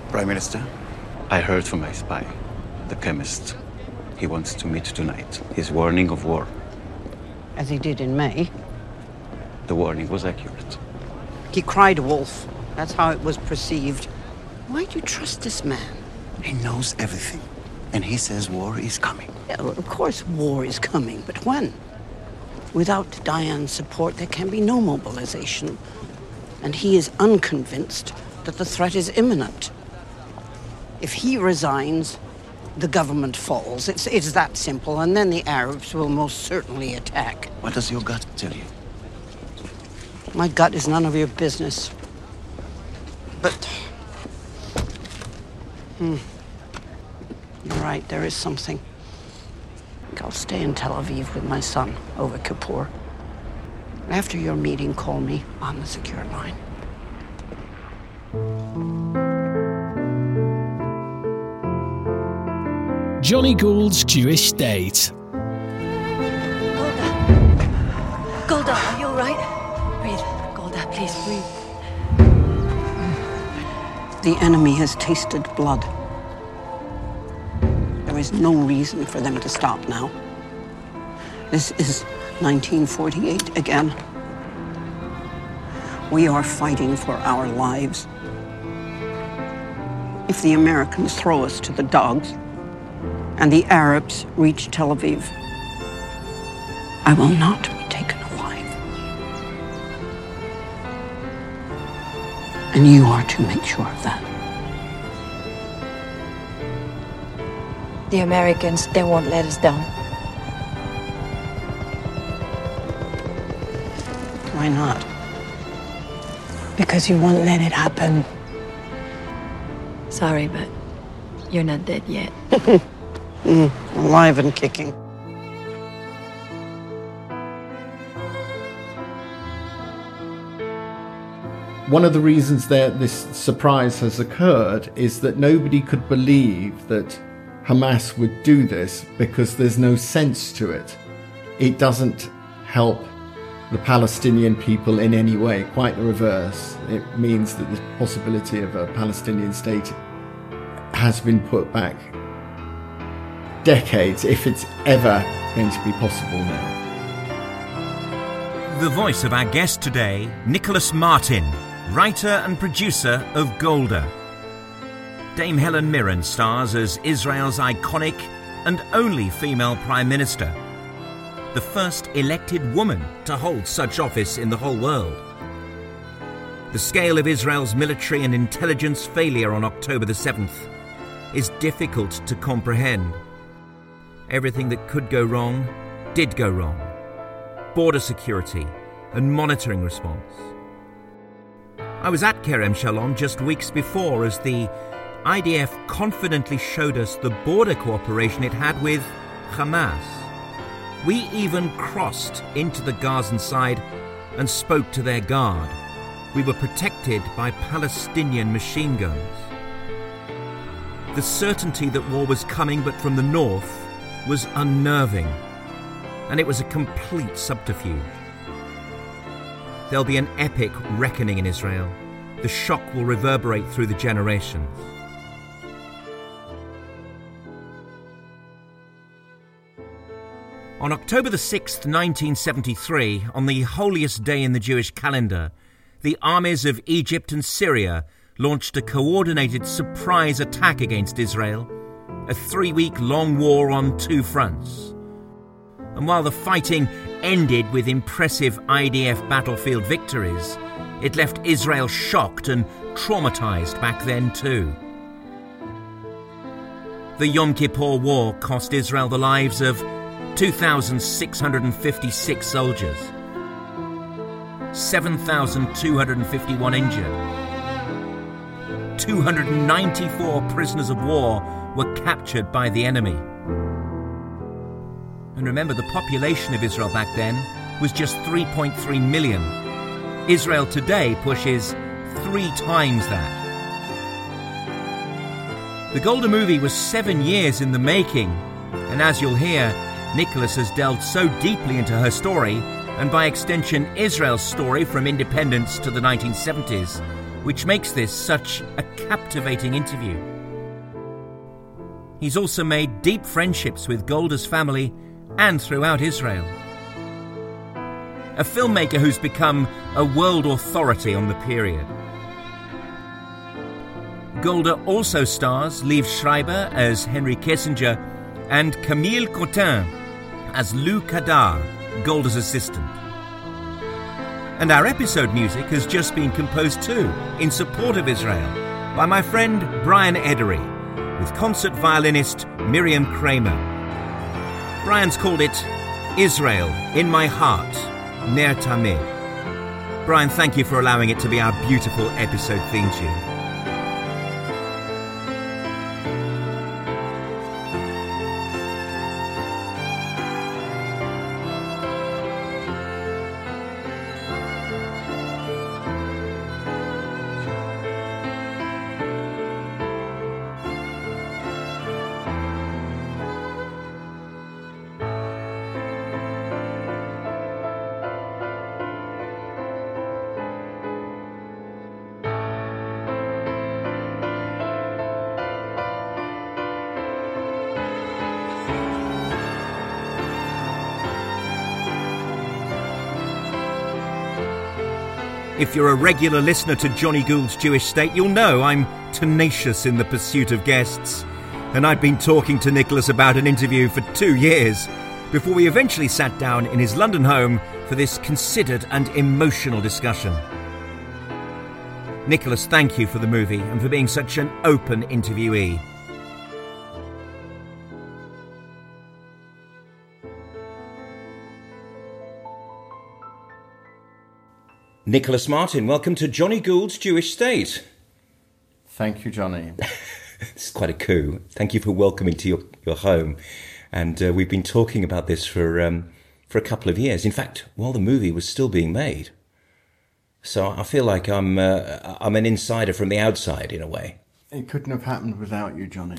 Prime Minister, I heard from my spy, the chemist. He wants to meet tonight. His warning of war. As he did in May. The warning was accurate. He cried wolf. That's how it was perceived. Why do you trust this man? He knows everything. And he says war is coming. Yeah, well, of course war is coming, but when? Without Diane's support, there can be no mobilization. And he is unconvinced that the threat is imminent. If he resigns, the government falls. It's that simple, and then the Arabs will most certainly attack. What does your gut tell you? My gut is none of your business. But... You're right, there is something. I'll stay in Tel Aviv with my son over Kippur. After your meeting, call me on the secure line. Johnny Gould's Jewish State. Golda, are you all right? Breathe. Golda, please breathe. The enemy has tasted blood. There is no reason for them to stop now. This is 1948 again. We are fighting for our lives. If the Americans throw us to the dogs and the Arabs reach Tel Aviv, I will not be taken alive. And you are to make sure of that. The Americans, they won't let us down. Why not? Because you won't let it happen. Sorry, but you're not dead yet. Alive and kicking. One of the reasons that this surprise has occurred is that nobody could believe that Hamas would do this because there's no sense to it. It doesn't help the Palestinian people in any way, quite the reverse. It means that the possibility of a Palestinian state has been put back decades, if it's ever going to be possible now. The voice of our guest today, Nicholas Martin, writer and producer of Golda. Dame Helen Mirren stars as Israel's iconic and only female Prime Minister, the first elected woman to hold such office in the whole world. The scale of Israel's military and intelligence failure on October the 7th is difficult to comprehend. Everything that could go wrong did go wrong. Border security and monitoring response. I was at Kerem Shalom just weeks before as the IDF confidently showed us the border cooperation it had with Hamas. We even crossed into the Gazan side and spoke to their guard. We were protected by Palestinian machine guns. The certainty that war was coming but from the north was unnerving, and it was a complete subterfuge. There'll be an epic reckoning in Israel. The shock will reverberate through the generations. On October the 6th, 1973, on the holiest day in the Jewish calendar, the armies of Egypt and Syria launched a coordinated surprise attack against Israel, a 3-week-long war on 2 fronts. And while the fighting ended with impressive IDF battlefield victories, it left Israel shocked and traumatized back then too. The Yom Kippur War cost Israel the lives of 2,656 soldiers, 7,251 injured, 294 prisoners of war were captured by the enemy. And remember, the population of Israel back then was just 3.3 million. Israel today pushes 3 times that. The Golda movie was 7 years in the making, and as you'll hear, Nicholas has delved so deeply into her story, and by extension Israel's story from independence to the 1970s, which makes this such a captivating interview. He's also made deep friendships with Golda's family and throughout Israel. A filmmaker who's become a world authority on the period. Golda also stars Liev Schreiber as Henry Kissinger and Camille Cotin as Lou Kadar, Golda's assistant. And our episode music has just been composed too, in support of Israel, by my friend Brian Edery, with concert violinist Miriam Kramer. Brian's called it Israel in My Heart, Ner Tamid. Brian, thank you for allowing it to be our beautiful episode theme tune. If you're a regular listener to Johnny Gould's Jewish State, you'll know I'm tenacious in the pursuit of guests. And I'd been talking to Nicholas about an interview for 2 years before we eventually sat down in his London home for this considered and emotional discussion. Nicholas, thank you for the movie and for being such an open interviewee. Nicholas Martin, welcome to Johnny Gould's Jewish State. Thank you, Johnny. This is quite a coup. Thank you for welcoming to your home. And we've been talking about this for a couple of years. In fact, while the movie was still being made. So I feel like I'm an insider from the outside, in a way. It couldn't have happened without you, Johnny.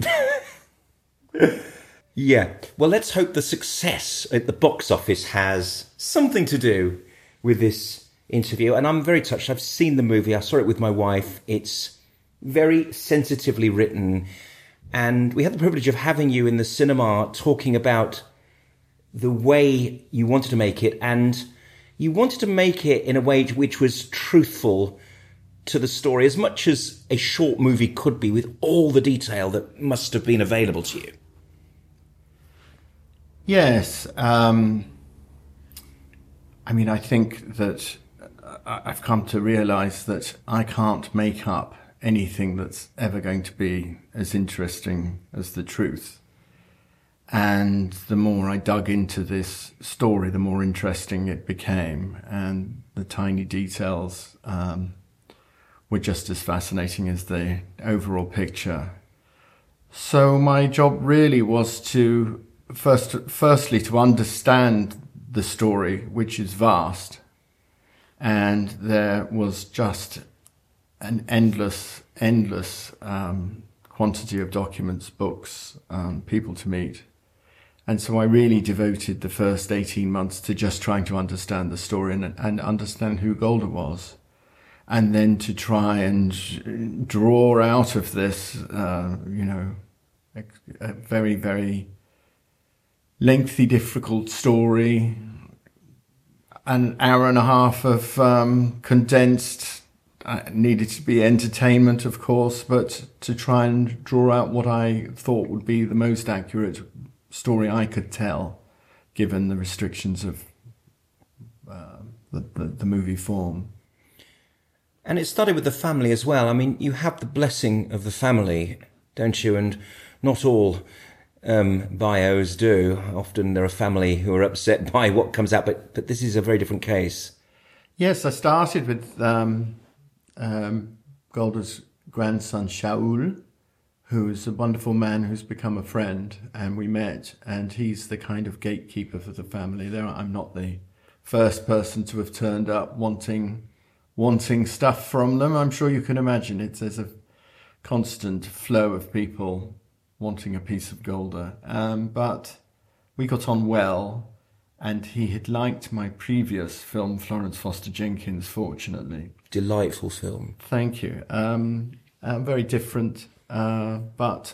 Yeah. Well, let's hope the success at the box office has something to do with this interview. And I'm very touched. I've seen the movie. I saw it with my wife. It's very sensitively written. And we had the privilege of having you in the cinema talking about the way you wanted to make it. And you wanted to make it in a way which was truthful to the story, as much as a short movie could be, with all the detail that must have been available to you. Yes. I mean, I think that I've come to realise that I can't make up anything that's ever going to be as interesting as the truth. And the more I dug into this story, the more interesting it became. And the tiny details were just as fascinating as the overall picture. So my job really was to, firstly, to understand the story, which is vast. And there was just an endless quantity of documents, books, people to meet. And so I really devoted the first 18 months to just trying to understand the story and understand who Golda was. And then to try and draw out of this, a very, very lengthy, difficult story, an hour and a half of condensed, needed to be entertainment, of course, but to try and draw out what I thought would be the most accurate story I could tell, given the restrictions of the movie form. And it started with the family as well. I mean, you have the blessing of the family, don't you? And not all bios do. Often there are family who are upset by what comes out, but this is a very different case. Yes, I started with Golda's grandson, Shaul, who is a wonderful man who's become a friend, and we met, and he's the kind of gatekeeper for the family. I'm not the first person to have turned up wanting stuff from them. I'm sure you can imagine there's a constant flow of people wanting a piece of Golda. But we got on well, and he had liked my previous film, Florence Foster Jenkins, fortunately. delightful film. Thank you. Very different, but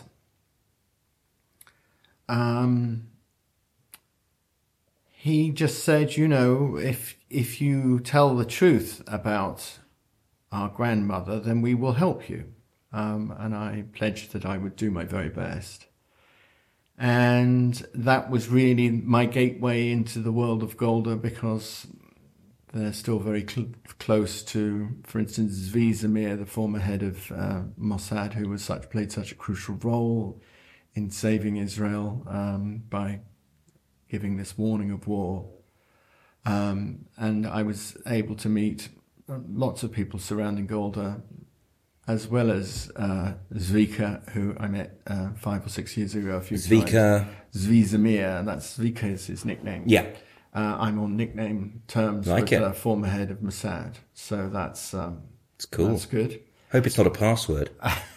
he just said, if you tell the truth about our grandmother, then we will help you. And I pledged that I would do my very best. And that was really my gateway into the world of Golda, because they're still very close to, for instance, Zvi Zamir, the former head of Mossad, who played such a crucial role in saving Israel by giving this warning of war. And I was able to meet lots of people surrounding Golda, as well as Zvika, who I met 5 or 6 years ago a few times. Zvi Zamir, Zvika is his nickname. Yeah. I'm on nickname terms with the former head of Mossad. So that's it's cool. That's good. Hope it's not a password.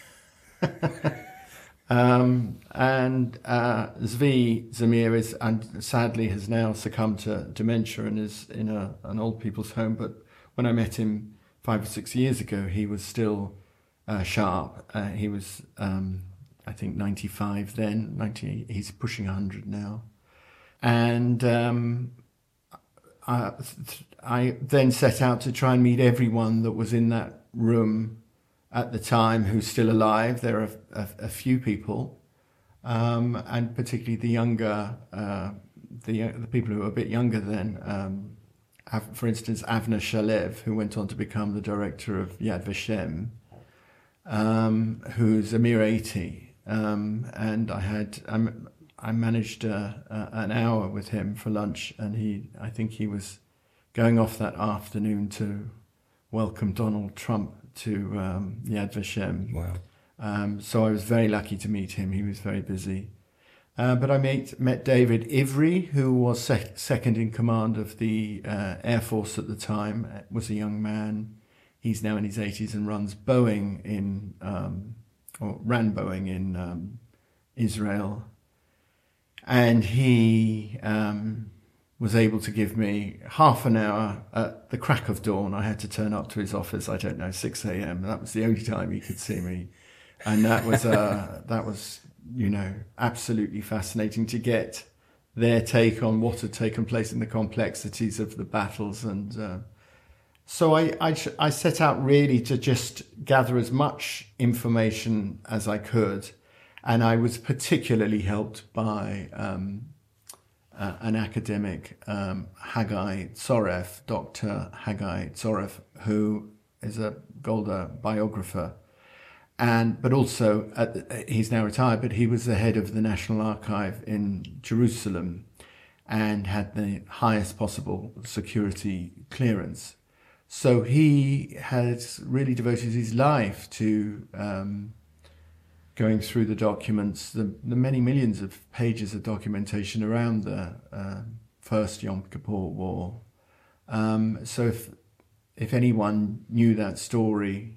And Zvi Zamir and sadly has now succumbed to dementia and is in an old people's home. But when I met him 5 or 6 years ago, he was still sharp. He was, I think, 95 then. He's pushing 100 now. And I then set out to try and meet everyone that was in that room at the time who's still alive. There are a few people, and particularly the younger, the people who are a bit younger then. For instance, Avner Shalev, who went on to become the director of Yad Vashem, who's a mere 80, and I managed an hour with him for lunch, and I think he was going off that afternoon to welcome Donald Trump to Yad Vashem. Wow. So I was very lucky to meet him. He was very busy. But I met David Ivry, who was second in command of the Air Force at the time, was a young man. He's now in his 80s and runs Boeing ran Boeing in Israel. And he was able to give me half an hour at the crack of dawn. I had to turn up to his office, 6 a.m. That was the only time he could see me. And that was absolutely fascinating to get their take on what had taken place in the complexities of the battles. And so I set out really to just gather as much information as I could. And I was particularly helped by an academic, Haggai Tzorev, Dr. Haggai Tzorev, who is a Golda biographer. But also, he's now retired, but he was the head of the National Archive in Jerusalem and had the highest possible security clearance. So he has really devoted his life to going through the documents, the many millions of pages of documentation around the first Yom Kippur War. So if anyone knew that story,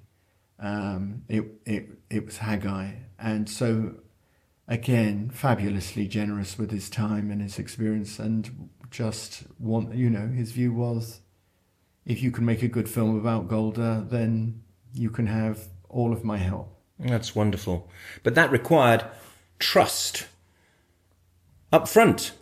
it was Haggai. And so, again, fabulously generous with his time and his experience, and just his view was, if you can make a good film about Golda, then you can have all of my help. That's wonderful. But that required trust up front.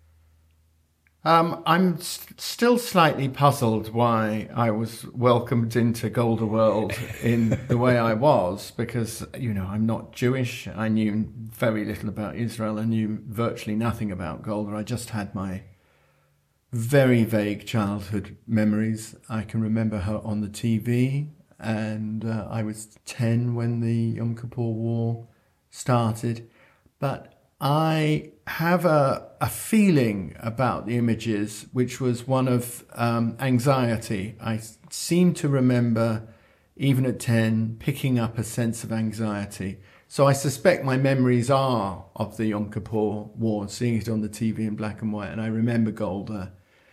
I'm still slightly puzzled why I was welcomed into Golda World in the way I was, because, I'm not Jewish. I knew very little about Israel. I knew virtually nothing about Golda. I just had my very vague childhood memories. I can remember her on the TV, and I was 10 when the Yom Kippur War started. But I have a feeling about the images, which was one of anxiety. I seem to remember, even at 10, picking up a sense of anxiety. So I suspect my memories are of the Yom Kippur War, seeing it on the TV in black and white, and I remember Golda.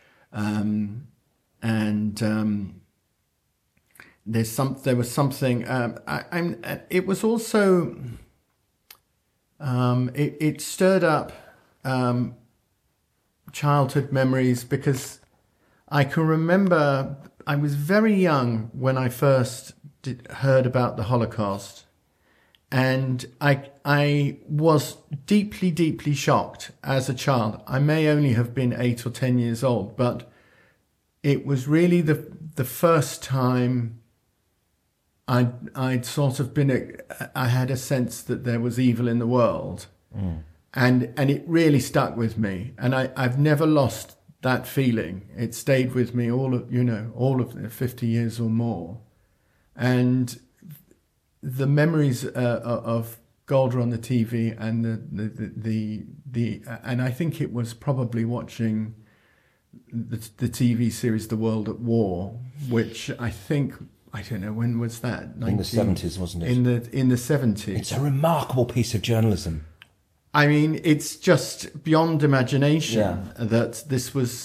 There was something. It was also. It stirred up childhood memories, because I can remember I was very young when I first heard about the Holocaust, and I was deeply, deeply shocked as a child. I may only have been 8 or 10 years old, but it was really the first time I'd sort of I had a sense that there was evil in the world. And it really stuck with me. And I've never lost that feeling. It stayed with me all of the 50 years or more. And the memories of Golda on the TV and and I think it was probably watching the TV series The World at War, which I think, I don't know, when was that? In the 70s, wasn't it? In the 70s. It's a remarkable piece of journalism. I mean, it's just beyond imagination that this was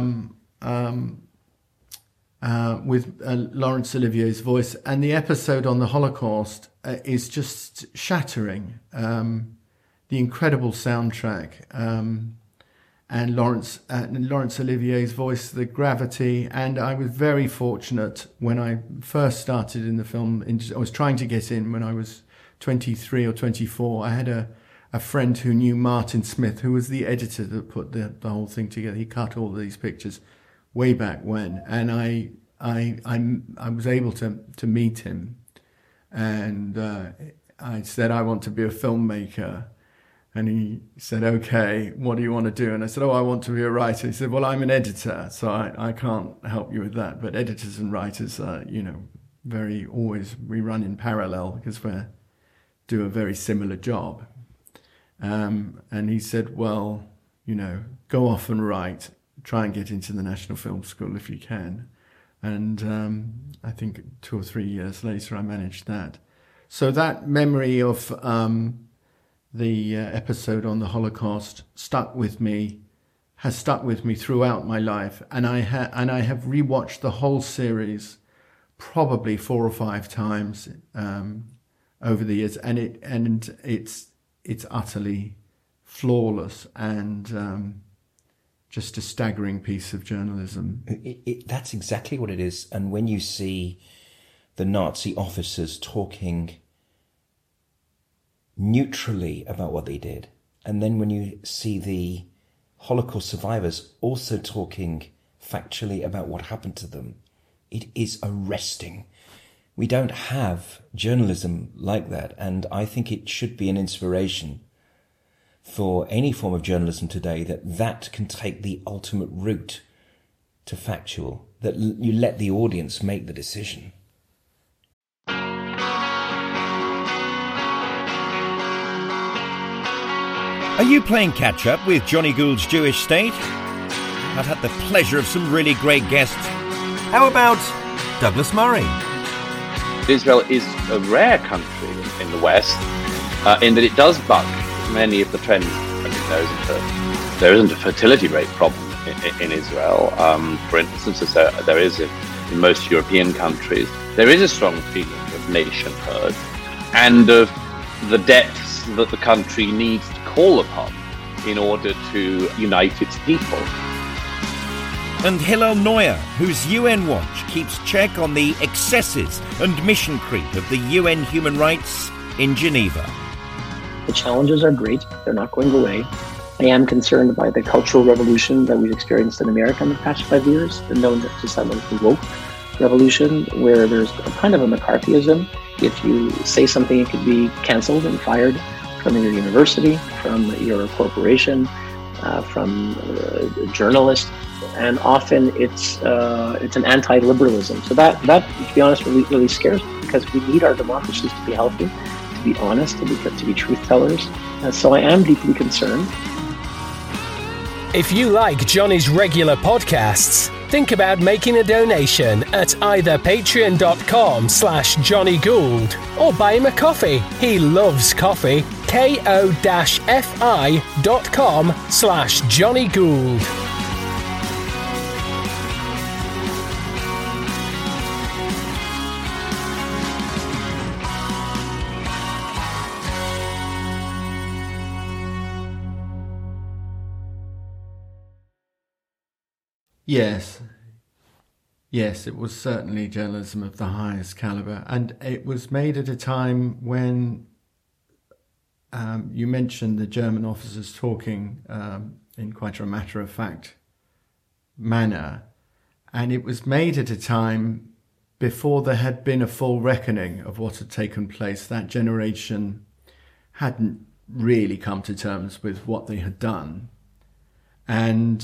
with Laurence Olivier's voice. And the episode on the Holocaust is just shattering. The incredible soundtrack and Laurence Olivier's voice, the gravity. And I was very fortunate when I first started in the film. I was trying to get in when I was 23 or 24. I had a friend who knew Martin Smith, who was the editor that put the whole thing together. He cut all these pictures way back when, and I was able to meet him, and I said, I want to be a filmmaker, and he said, okay, what do you want to do? And I said, I want to be a writer. He said, well, I'm an editor, so I can't help you with that, but editors and writers are, we run in parallel because we do a very similar job. And he said, well, go off and write, try and get into the National Film School if you can. And I think 2 or 3 years later, I managed that. So that memory of the episode on the Holocaust has stuck with me throughout my life. And I have rewatched the whole series probably 4 or 5 times over the years. And it's utterly flawless and just a staggering piece of journalism. That's exactly what it is. And when you see the Nazi officers talking neutrally about what they did, and then when you see the Holocaust survivors also talking factually about what happened to them, it is arresting. We don't have journalism like that, and I think it should be an inspiration for any form of journalism today that can take the ultimate route to factual, that you let the audience make the decision. Are you playing catch-up with Johnny Gould's Jewish State? I've had the pleasure of some really great guests. How about Douglas Murray? Israel is a rare country in the West in that it does buck many of the trends. I think there isn't a fertility rate problem in Israel, for instance, as there is in most European countries. There is a strong feeling of nationhood and of the depths that the country needs to call upon in order to unite its people. And Hillel Neuer, whose UN Watch keeps check on the excesses and mission creep of the UN human rights in Geneva. The challenges are great. They're not going away. I am concerned by the cultural revolution that we've experienced in America in the past 5 years, known to some as the woke revolution, where there's a kind of a McCarthyism. If you say something, it could be canceled and fired from your university, from your corporation, from a journalist. And often it's an anti-liberalism. So that to be honest, really scares me, because we need our democracies to be healthy, to be honest, to be truth tellers. And so I am deeply concerned. If you like Johnny's regular podcasts, think about making a donation at either patreon.com/Johnny Gould or buy him a coffee. He loves coffee. ko-fi.com/Johnny Gould. Yes. Yes, it was certainly journalism of the highest caliber. And it was made at a time when you mentioned the German officers talking in quite a matter-of-fact manner. And it was made at a time before there had been a full reckoning of what had taken place. That generation hadn't really come to terms with what they had done. And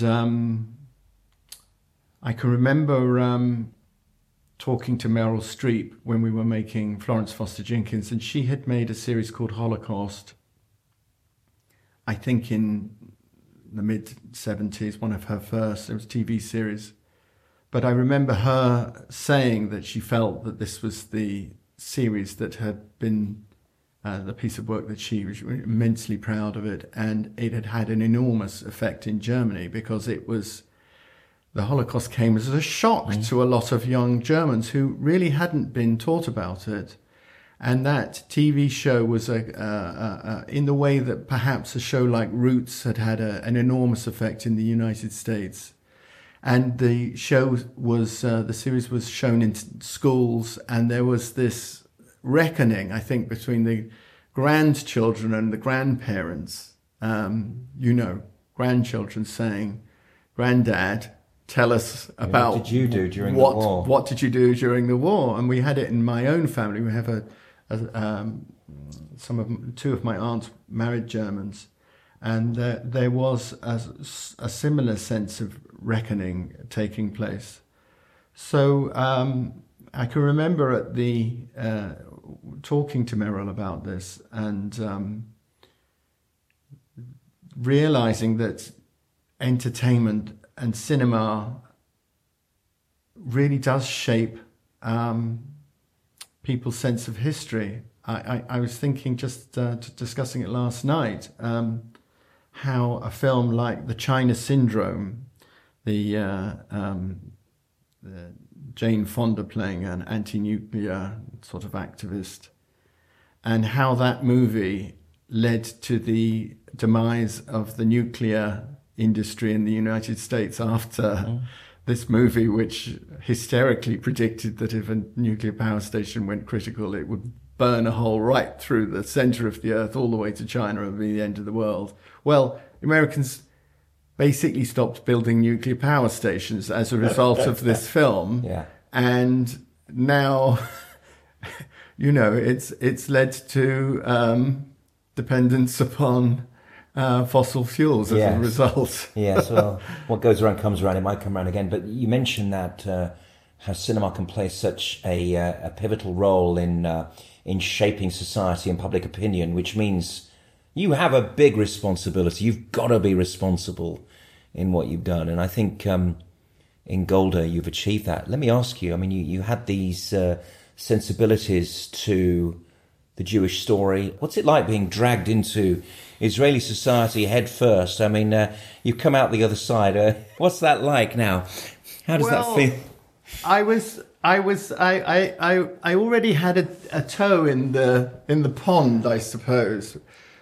I can remember talking to Meryl Streep when we were making Florence Foster Jenkins, and she had made a series called Holocaust, I think in the mid-70s, one of her first, it was a TV series. But I remember her saying that she felt that this was the series that had been the piece of work that she was immensely proud of it, and it had had an enormous effect in Germany because it was, the Holocaust came as a shock to a lot of young Germans who really hadn't been taught about it. And that TV show was in the way that perhaps a show like Roots had had an enormous effect in the United States. And the show was, the series was shown in schools, and there was this reckoning, I think, between the grandchildren and the grandparents. Grandchildren saying, "Granddad, tell us about what did you do during the war? What did you do during the war?" And we had it in my own family. We have two of my aunts married Germans, and there was a similar sense of reckoning taking place. So I can remember at the talking to Meryl about this and realizing that entertainment and cinema really does shape people's sense of history. I was thinking, just discussing it last night, how a film like The China Syndrome, the Jane Fonda playing an anti-nuclear sort of activist, and how that movie led to the demise of the nuclear industry in the United States after this movie, which hysterically predicted that if a nuclear power station went critical, it would burn a hole right through the center of the earth all the way to China and be the end of the world. Well, Americans basically stopped building nuclear power stations as a result of this film. Yeah. And now, it's led to dependence upon fossil fuels as a result. Yes, well, what goes around comes around. It might come around again. But you mentioned that how cinema can play such a pivotal role in shaping society and public opinion, which means you have a big responsibility. You've got to be responsible in what you've done. And I think in Golda, you've achieved that. Let me ask you, I mean, you had these sensibilities to the Jewish story. What's it like being dragged into Israeli society head first? I mean, you've come out the other side. What's that like now? How does that feel? I already had a toe in the pond, I suppose.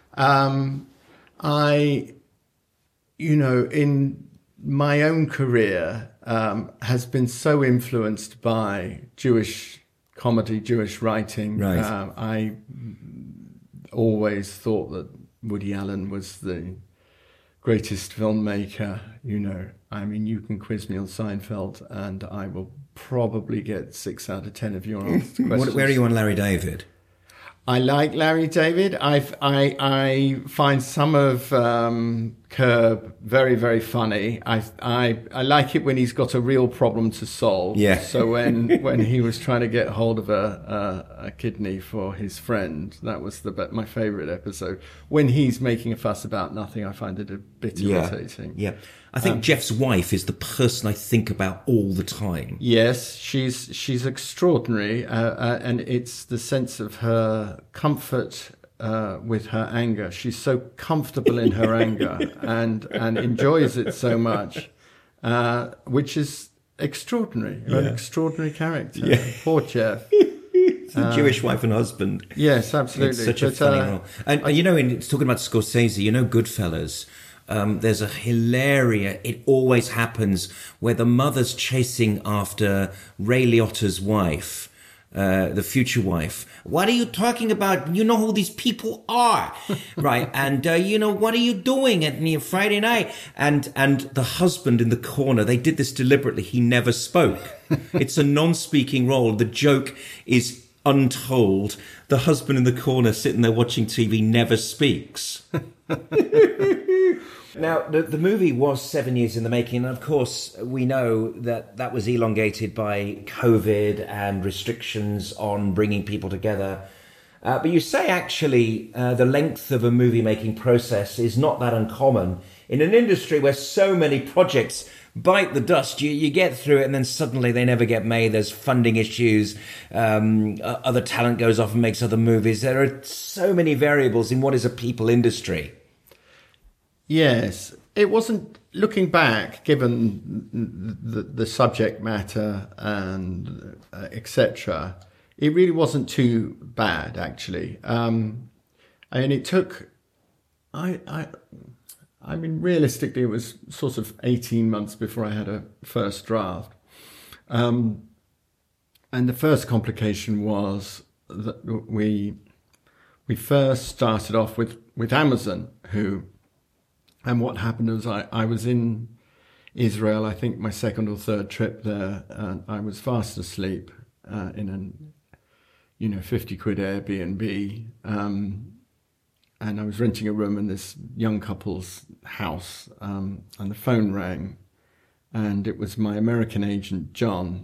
In my own career, has been so influenced by Jewish comedy, Jewish writing. Right. I always thought that Woody Allen was the greatest filmmaker. I mean, you can quiz me on Seinfeld, and I will probably get 6 out of 10 of your questions. Where are you on Larry David? I like Larry David. I find some of Curb very, very funny. I like it when he's got a real problem to solve. Yeah. So when he was trying to get hold of a kidney for his friend, that was my favourite episode. When he's making a fuss about nothing, I find it a bit irritating. Yeah. I think Jeff's wife is the person I think about all the time. Yes, she's extraordinary, and it's the sense of her comfort with her anger. She's so comfortable in her anger and enjoys it so much, which is extraordinary. An extraordinary character. Yeah. Poor Jeff. It's a Jewish wife and husband. Yes, absolutely. It's such a funny role. And in talking about Scorsese, Goodfellas. There's a hilarious, it always happens, where the mother's chasing after Ray Liotta's wife, the future wife. What are you talking about? You know who these people are, right? And what are you doing at me Friday night? And the husband in the corner, they did this deliberately. He never spoke. It's a non-speaking role. The joke is untold. The husband in the corner sitting there watching TV never speaks. Now, the movie was 7 years in the making, and of course, we know that was elongated by COVID and restrictions on bringing people together. But you say, actually, the length of a movie-making process is not that uncommon. In an industry where so many projects bite the dust, you get through it, and then suddenly they never get made. There's funding issues, other talent goes off and makes other movies. There are so many variables in what is a people industry. Yes, it wasn't, looking back, given the subject matter and etc., it really wasn't too bad, actually. And it took, I mean, realistically, it was sort of 18 months before I had a first draft. And the first complication was that we first started off with Amazon, and what happened was I was in Israel, I think my second or third trip there, and I was fast asleep in an 50 quid Airbnb, and I was renting a room in this young couple's house, and the phone rang, and it was my American agent, John,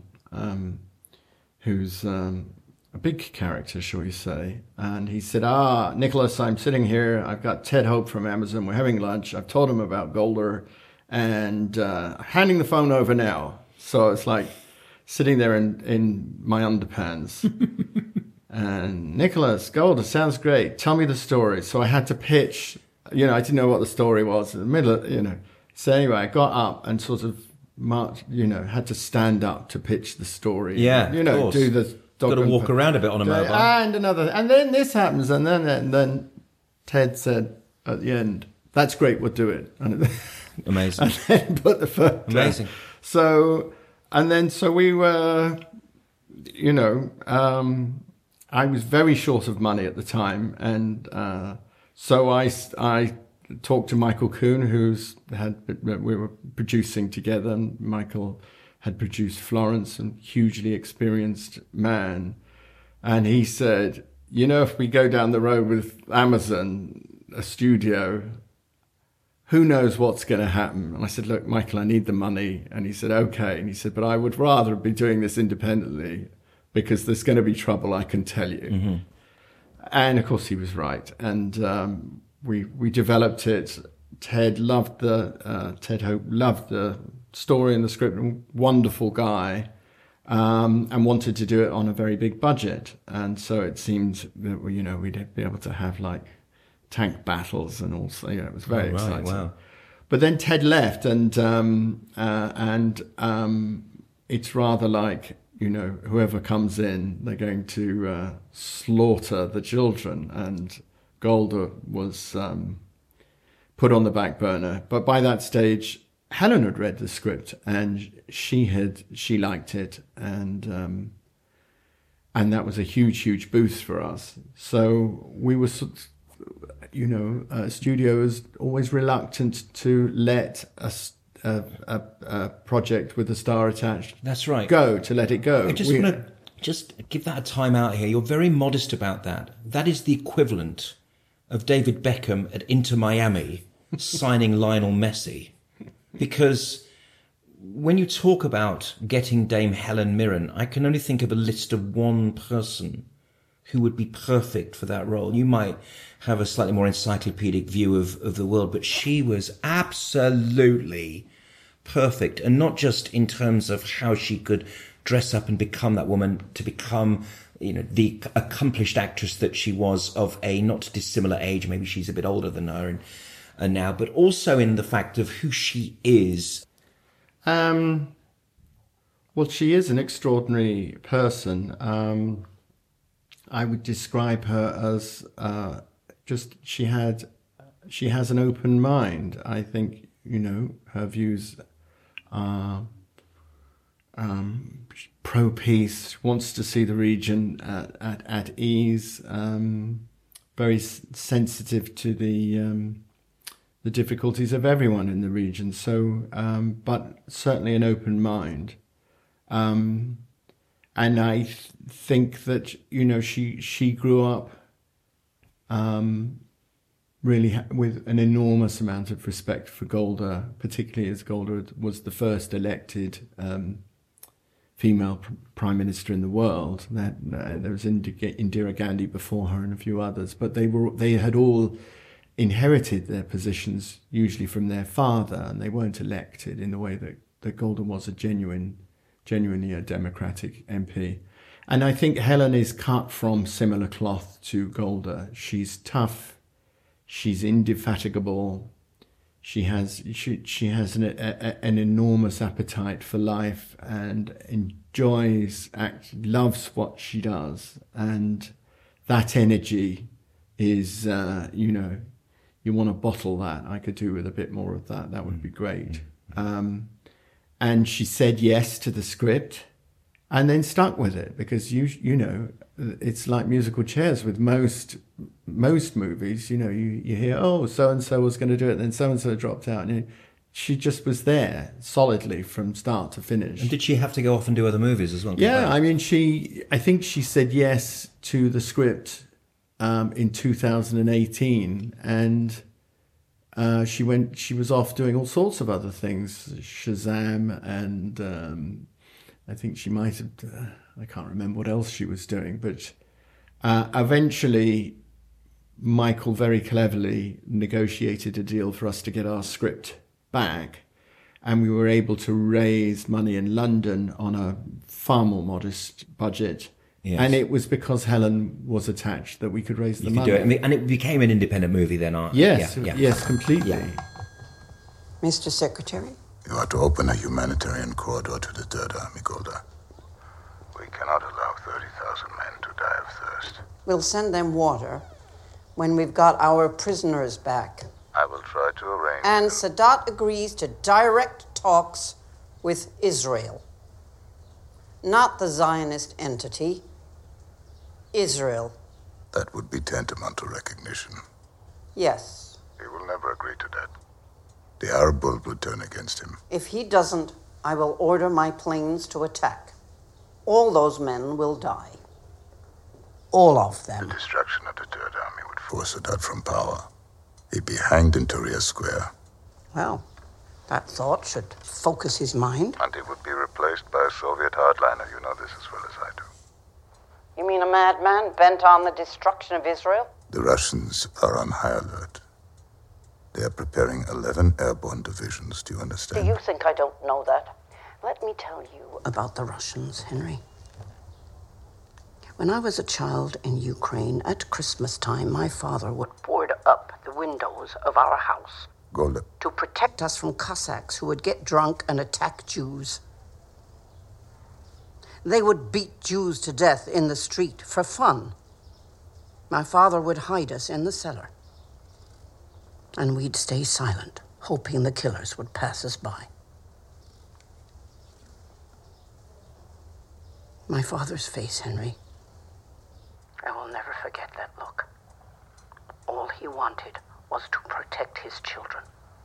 who's a big character, shall we say. And he said, Nicholas, I'm sitting here. I've got Ted Hope from Amazon. We're having lunch. I've told him about Golder, and handing the phone over now. So it's like sitting there in my underpants. And Nicholas, Golder, sounds great. Tell me the story. So I had to pitch. I didn't know what the story was in the middle of, So anyway, I got up and sort of marched, had to stand up to pitch the story. Yeah, of course. Do the... Got to walk around a bit on a mobile. And then this happens, and then Ted said at the end, "That's great, we'll do it." Amazing. And then put the phone down. Amazing. So we were, I was very short of money at the time, and so I talked to Michael Kuhn, we were producing together, and Michael had produced Florence, and hugely experienced man. And he said, if we go down the road with Amazon, a studio, who knows what's going to happen? And I said, look, Michael, I need the money. And he said, okay. And he said, but I would rather be doing this independently because there's going to be trouble, I can tell you. Mm-hmm. And of course he was right. And we developed it. Ted Hope loved the story and the script, wonderful guy, and wanted to do it on a very big budget. And so it seemed that we'd be able to have like tank battles, and also it was very exciting. Wow. But then Ted left, and it's rather like whoever comes in, they're going to slaughter the children, and Golder was put on the back burner. But by that stage, Helen had read the script, and she liked it, and that was a huge boost for us. So we were a studio is always reluctant to let a project with a star attached. That's right. To let it go. I just want to just give that a time out here. You're very modest about that. That is the equivalent of David Beckham at Inter Miami signing Lionel Messi. Because when you talk about getting Dame Helen Mirren, I can only think of a list of one person who would be perfect for that role. You might have a slightly more encyclopedic view of the world, but she was absolutely perfect. And not just in terms of how she could dress up and become that woman, to become, the accomplished actress that she was of a not dissimilar age. Maybe she's a bit older than her and now, but also in the fact of who she is. Well, she is an extraordinary person. I would describe her as she had she has an open mind. I think, her views are pro-peace, wants to see the region at ease, very sensitive to the difficulties of everyone in the region. So, but certainly an open mind. And I think that, she grew up really with an enormous amount of respect for Golda, particularly as Golda was the first elected female prime minister in the world. There was Indira Gandhi before her and a few others, but they had all inherited their positions usually from their father, and they weren't elected in the way that Golda was genuinely a democratic MP. And I think Helen is cut from similar cloth to Golda. She's tough, she's indefatigable, she has an enormous appetite for life and loves what she does, and that energy is you want to bottle that. I could do with a bit more of that. That would be great. And she said yes to the script and then stuck with it, because it's like musical chairs with most movies. You hear, oh, so-and-so was going to do it, then so-and-so dropped out. And she just was there solidly from start to finish. And did she have to go off and do other movies as well? Yeah, I mean, I think she said yes to the script in 2018, and she was off doing all sorts of other things, Shazam, and I think she might have, I can't remember what else she was doing, but eventually Michael very cleverly negotiated a deal for us to get our script back, and we were able to raise money in London on a far more modest budget. Yes. And it was because Helen was attached that we could raise the money. Do it. And it became an independent movie then, Yes, yes, completely. Yeah. Mr. Secretary? You are to open a humanitarian corridor to the Third Army, Golda. We cannot allow 30,000 men to die of thirst. We'll send them water when we've got our prisoners back. I will try to arrange... And Sadat agrees to direct talks with Israel. Not the Zionist entity. Israel. That would be tantamount to recognition. Yes. He will never agree to that. The Arab world will turn against him. If he doesn't, I will order my planes to attack. All those men will die. All of them. The destruction of the Third Army would force Sadat from power. He'd be hanged in Tahrir Square. Well, that thought should focus his mind. And he would be replaced by a Soviet hardliner. You know this as well as I do. You mean a madman bent on the destruction of Israel? The Russians are on high alert. They are preparing 11 airborne divisions. Do you understand? Do you think I don't know that? Let me tell you about the Russians, Henry. When I was a child in Ukraine, at Christmas time, my father would board up the windows of our house. Golda. To protect us from Cossacks who would get drunk and attack Jews. They would beat Jews to death in the street for fun. My father would hide us in the cellar. And we'd stay silent, hoping the killers would pass us by. My father's face, Henry. I will never forget that look. All he wanted was to protect his children.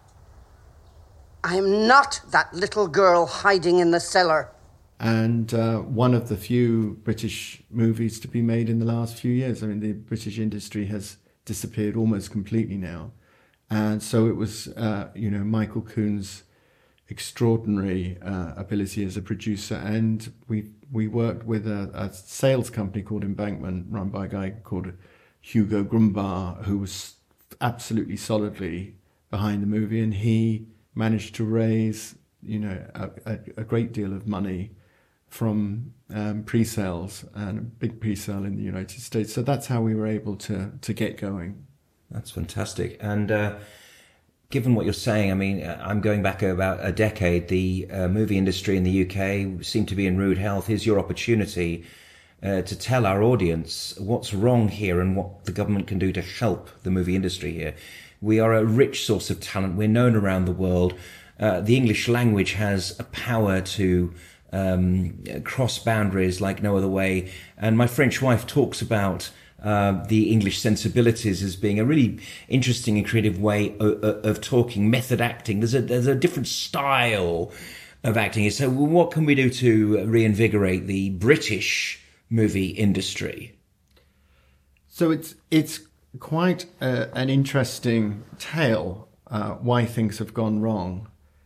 I am not that little girl hiding in the cellar. And one of the few British movies to be made in the last few years. I mean, the British industry has disappeared almost completely now. And so it was, Michael Kuhn's extraordinary ability as a producer. And we worked with a sales company called Embankment, run by a guy called Hugo Grumbar, who was absolutely solidly behind the movie. And he managed to raise, a great deal of money from pre-sales, and a big pre-sale in the United States. So that's how we were able to get going. That's fantastic. And given what you're saying, I mean, I'm going back about a decade. The movie industry in the UK seemed to be in rude health. Here's your opportunity to tell our audience what's wrong here and what the government can do to help the movie industry here. We are a rich source of talent. We're known around the world. The English language has a power to cross boundaries like no other way. And my French wife talks about the English sensibilities as being a really interesting and creative way of talking, method acting. There's a different style of acting. So what can we do to reinvigorate the British movie industry? So it's quite an interesting tale, why things have gone wrong.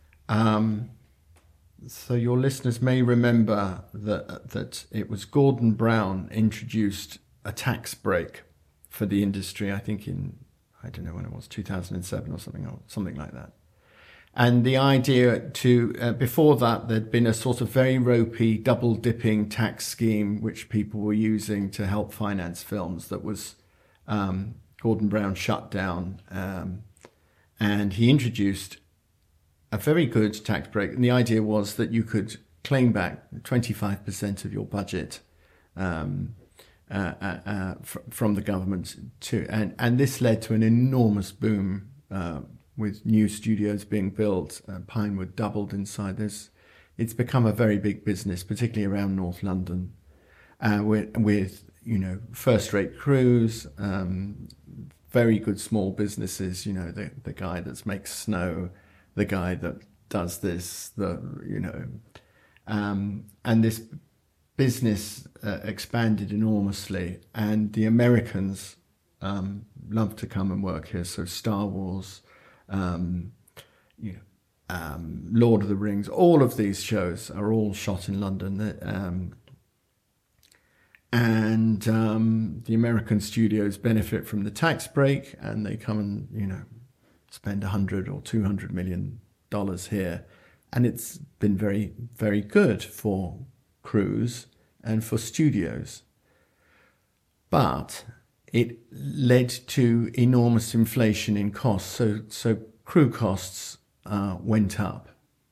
So your listeners may remember that it was Gordon Brown introduced a tax break for the industry, I think I don't know when it was, 2007 or something like that. And the idea before that, there'd been a sort of very ropey, double-dipping tax scheme which people were using to help finance films that was Gordon Brown shut down. And he introduced a very good tax break. And the idea was that you could claim back 25% of your budget from the government and this led to an enormous boom with new studios being built. Pinewood doubled in size. It's become a very big business, particularly around North London, with first-rate crews, very good small businesses. The guy that makes snow, the guy that does this, and this business expanded enormously, and the Americans love to come and work here. So Star Wars, Lord of the Rings, all of these shows are all shot in London. And the American studios benefit from the tax break, and they come and spend $100 or $200 million here, and it's been very, very good for crews and for studios. But it led to enormous inflation in costs. So crew costs went up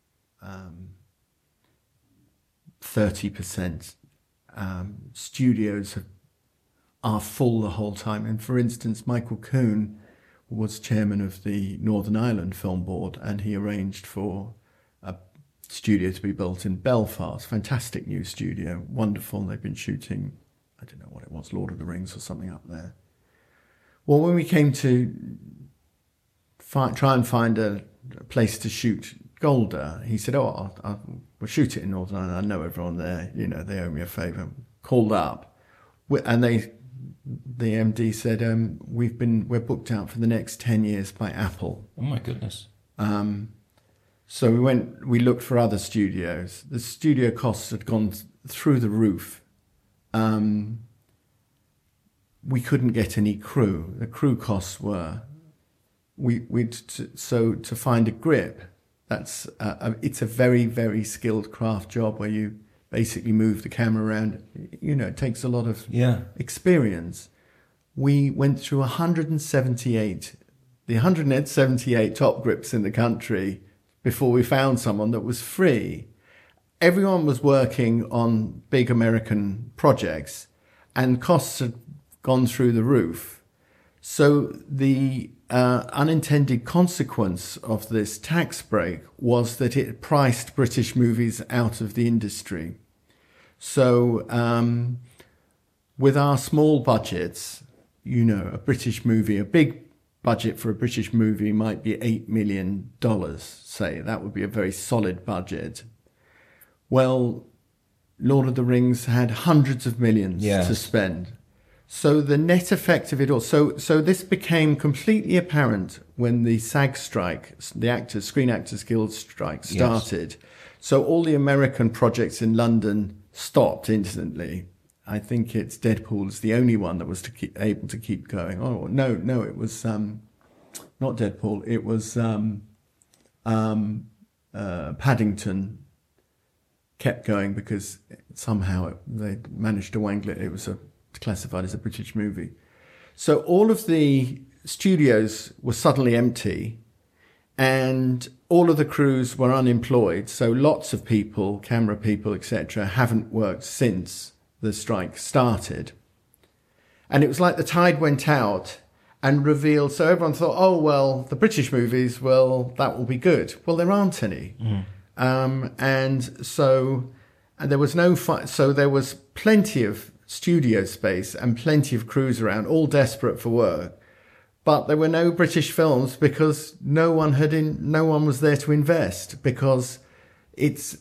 30%. Studios are full the whole time. And for instance, Michael Coon was chairman of the Northern Ireland Film Board, and he arranged for a studio to be built in Belfast. Fantastic new studio, wonderful. They've been shooting, I don't know what it was, Lord of the Rings or something up there. Well, when we came to try and find a place to shoot Golda, he said, we'll shoot it in Northern Ireland. I know everyone there, they owe me a favour. Called up, and the MD said, we're booked out for the next 10 years by Apple. Oh my goodness. So we looked for other studios. The studio costs had gone through the roof. We couldn't get any crew. The crew costs were, so to find a grip, it's a very, very skilled craft job where you basically move the camera around. It takes a lot of experience. We went through 178 top grips in the country before we found someone that was free. Everyone was working on big American projects, and costs had gone through the roof. So the unintended consequence of this tax break was that it priced British movies out of the industry. So with our small budgets, a British movie, a big budget for a British movie might be $8 million, say. That would be a very solid budget. Well, Lord of the Rings had hundreds of millions to spend. So the net effect of it all, so this became completely apparent when the SAG strike, the Screen Actors Guild strike, started. Yes. So all the American projects in London stopped instantly. I think it's Deadpool's the only one that was able to keep going. Oh, no, it was not Deadpool. It was Paddington kept going because somehow they managed to wangle it. It was classified as a British movie. So all of the studios were suddenly empty, and all of the crews were unemployed. So lots of people, camera people, etc., haven't worked since the strike started. And it was like the tide went out, and revealed. So everyone thought, oh, well, the British movies, well, that will be good. Well, there aren't any. And there was no fun. So there was plenty of studio space and plenty of crews around, all desperate for work. But there were no British films because no one was there to invest, because it's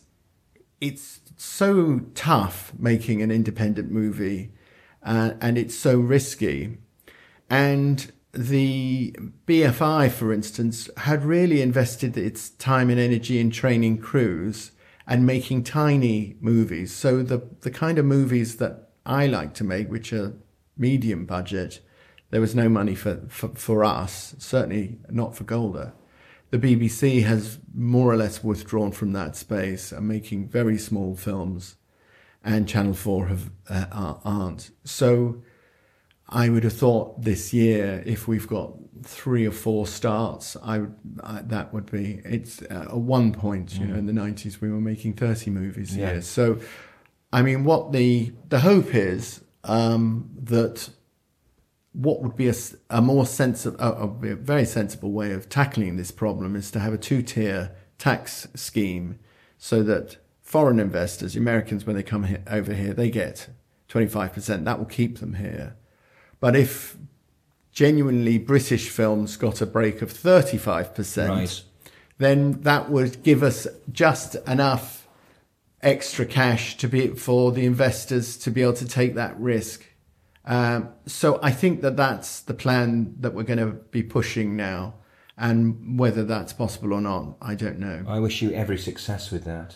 so tough making an independent movie, and it's so risky. And the BFI, for instance, had really invested its time and energy in training crews and making tiny movies. So the kind of movies that I like to make, which are medium budget, there was no money for us, certainly not for Golda. The BBC has more or less withdrawn from that space and making very small films, and Channel 4 aren't. So I would have thought this year, if we've got 3 or 4 starts, that would be. It's at one point, in the 90s, we were making 30 movies a year. So, I mean, what the hope is that what would be a more a very sensible way of tackling this problem is to have a 2-tier tax scheme, so that foreign investors, Americans, when they come over here, they get 25%. That will keep them here. But if genuinely British films got a break of 35%, then that would give us just enough extra cash for the investors to be able to take that risk. So I think that's the plan that we're going to be pushing now, and whether that's possible or not, I don't know. I wish you every success with that.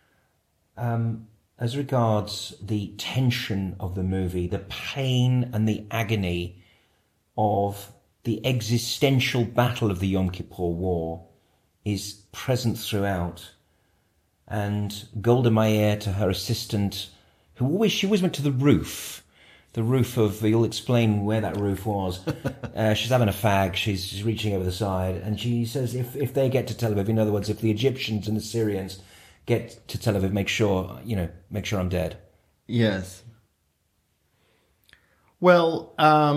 As regards the tension of the movie, the pain and the agony of the existential battle of the Yom Kippur War is present throughout. And Golda Meir, to her assistant, she always went to the roof of, you'll explain where that roof was. She's having a fag, she's reaching over the side, and she says if they get to Tel Aviv, in other words, if the Egyptians and the Syrians get to Tel Aviv, make sure I'm dead. Yes. Well,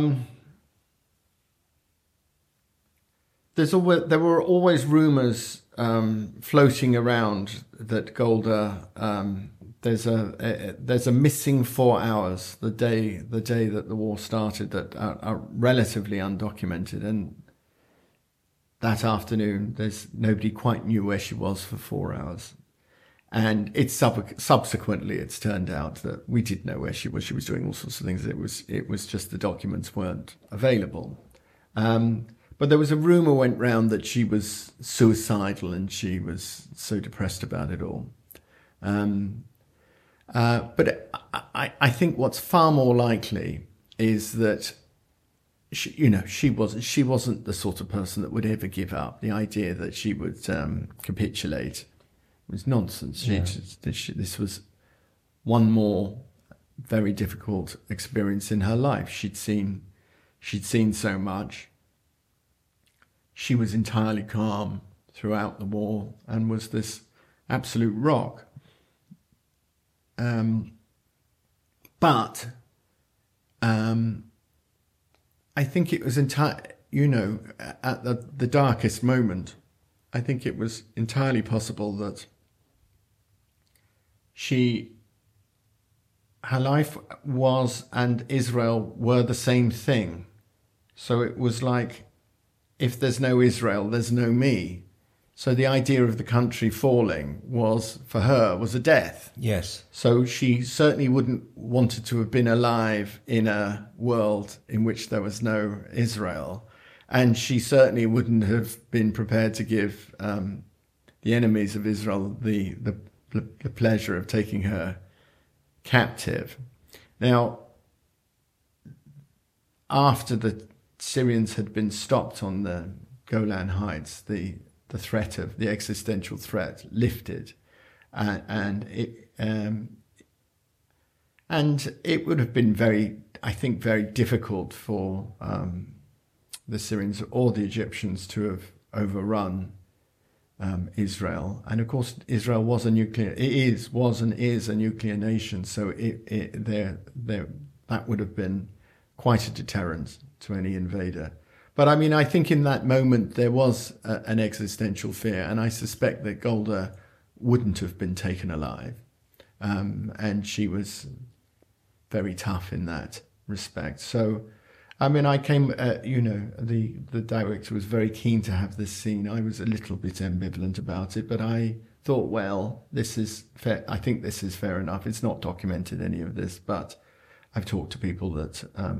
there were always rumours floating around that Golda. There's a missing 4 hours the day that the war started that are relatively undocumented, and that afternoon nobody quite knew where she was for 4 hours. And subsequently it's turned out that we did know where she was. She was doing all sorts of things. It was just the documents weren't available. But there was a rumor went round that she was suicidal and she was so depressed about it all. But I think what's far more likely is that she wasn't the sort of person that would ever give up. The idea that she would capitulate was nonsense. This was one more very difficult experience in her life. She'd seen so much. She was entirely calm throughout the war and was this absolute rock. But I think it was at the darkest moment, I think it was entirely possible that her life was and Israel were the same thing. So it was like, if there's no Israel, there's no me. So the idea of the country falling for her was a death. Yes. So she certainly wouldn't wanted to have been alive in a world in which there was no Israel. And she certainly wouldn't have been prepared to give the enemies of Israel the pleasure of taking her captive. Now, after the Syrians had been stopped on the Golan Heights, the existential threat lifted, and it would have been very difficult for the Syrians or the Egyptians to have overrun Israel. And of course, Israel was and is a nuclear nation, so that would have been quite a deterrent to any invader. But I mean, I think in that moment there was an existential fear, and I suspect that Golda wouldn't have been taken alive. And she was very tough in that respect. So, I mean, I came, the director was very keen to have this scene. I was a little bit ambivalent about it, but I thought, well, this is fair. I think this is fair enough. It's not documented, any of this, but I've talked to people that,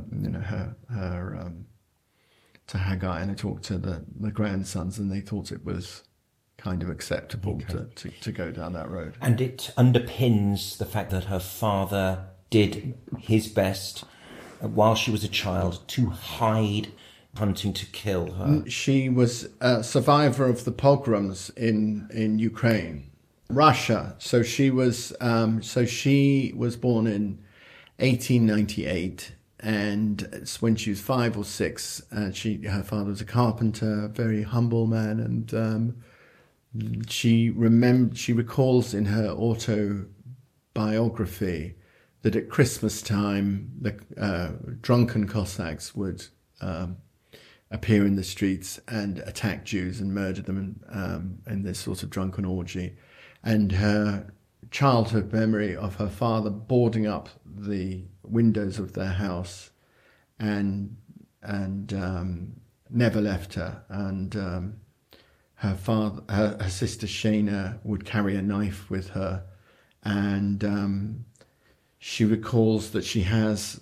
to Haggai, and I talked to the grandsons, and they thought it was kind of acceptable to go down that road. And it underpins the fact that her father did his best while she was a child to hide hunting to kill her. She was a survivor of the pogroms in Ukraine, Russia. So she was born in 1898, and when she was 5 or 6, her father was a carpenter, a very humble man, and she recalls in her autobiography that at Christmas time the drunken Cossacks would appear in the streets and attack Jews and murder them in this sort of drunken orgy. And her childhood memory of her father boarding up the windows of their house and never left her. And her sister Shana would carry a knife with her, and she recalls that she has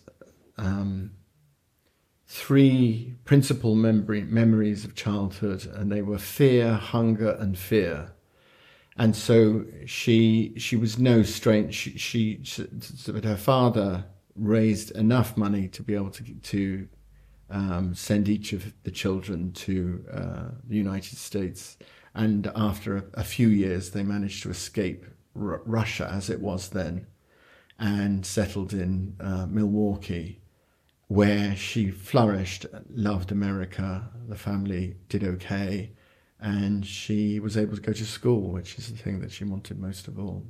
3 principal memories of childhood, and they were fear, hunger, and fear. And so she was no stranger. But her father raised enough money to be able to send each of the children to the United States. And after a few years, they managed to escape Russia, as it was then, and settled in Milwaukee, where she flourished, loved America. The family did okay, and she was able to go to school, which is the thing that she wanted most of all.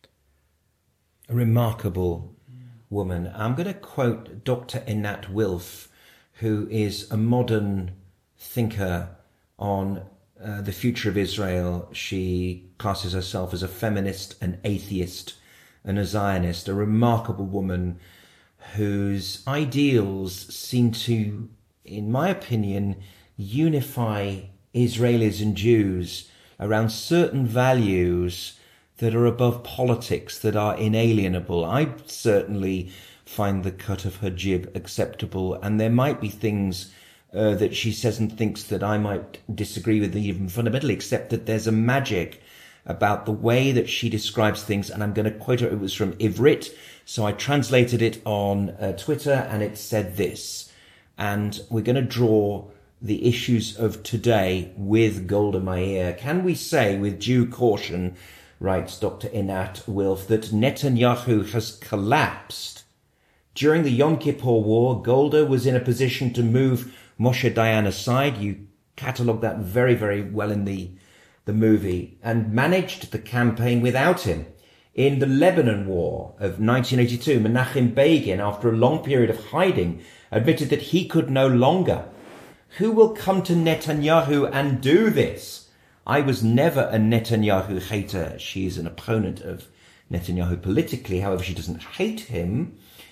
A remarkable woman. I'm going to quote Dr. Einat Wilf, who is a modern thinker on the future of Israel. She classes herself as a feminist, an atheist, and a Zionist, a remarkable woman whose ideals seem to, in my opinion, unify Israelis and Jews around certain values that are above politics, that are inalienable. I certainly find the cut of her jib acceptable, and there might be things that she says and thinks that I might disagree with even fundamentally, except that there's a magic about the way that she describes things. And I'm going to quote her. It was from Ivrit, so I translated it on Twitter, and it said this. And we're going to draw the issues of today with Golda Meir. Can we say with due caution, writes Dr. Einat Wilf, that Netanyahu has collapsed? During the Yom Kippur War, Golda was in a position to move Moshe Dayan aside. You catalogue that very, very well in the movie, and managed the campaign without him. In the Lebanon War of 1982, Menachem Begin, after a long period of hiding, admitted that he could no longer. Who will come to Netanyahu and do this? I was never a Netanyahu hater. She's an opponent of Netanyahu politically. However, she doesn't hate him.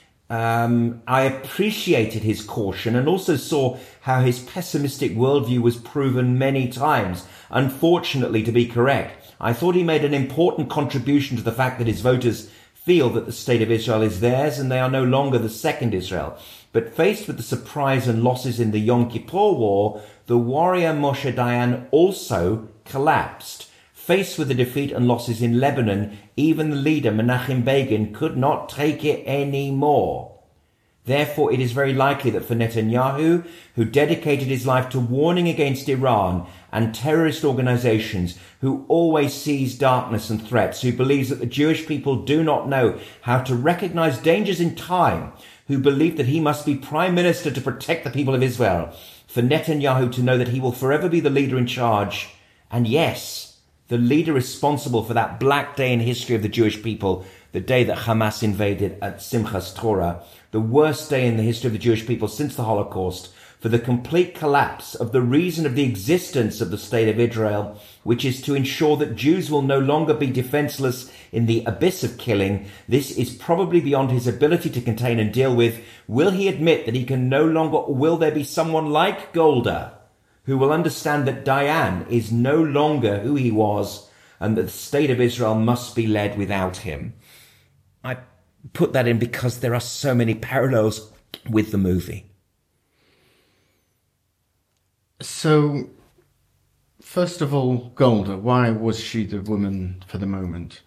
I appreciated his caution and also saw how his pessimistic worldview was proven many times, unfortunately, to be correct. I thought he made an important contribution to the fact that his voters feel that the state of Israel is theirs and they are no longer the second Israel. But faced with the surprise and losses in the Yom Kippur War, the warrior Moshe Dayan also collapsed. Faced with the defeat and losses in Lebanon, even the leader Menachem Begin could not take it anymore. Therefore, it is very likely that for Netanyahu, who dedicated his life to warning against Iran and terrorist organizations, who always sees darkness and threats, who believes that the Jewish people do not know how to recognize dangers in time, who believed that he must be prime minister to protect the people of Israel, for Netanyahu to know that he will forever be the leader in charge, and yes, the leader responsible for that black day in history of the Jewish people, the day that Hamas invaded at Simchas Torah, the worst day in the history of the Jewish people since the Holocaust, for the complete collapse of the reason of the existence of the State of Israel, which is to ensure that Jews will no longer be defenseless in the abyss of killing, this is probably beyond his ability to contain and deal with. Will he admit that he can no longer, or will there be someone like Golda who will understand that Dayan is no longer who he was and that the State of Israel must be led without him? I put that in because there are so many parallels with the movie. So, first of all, Golda, why was she the woman for the moment?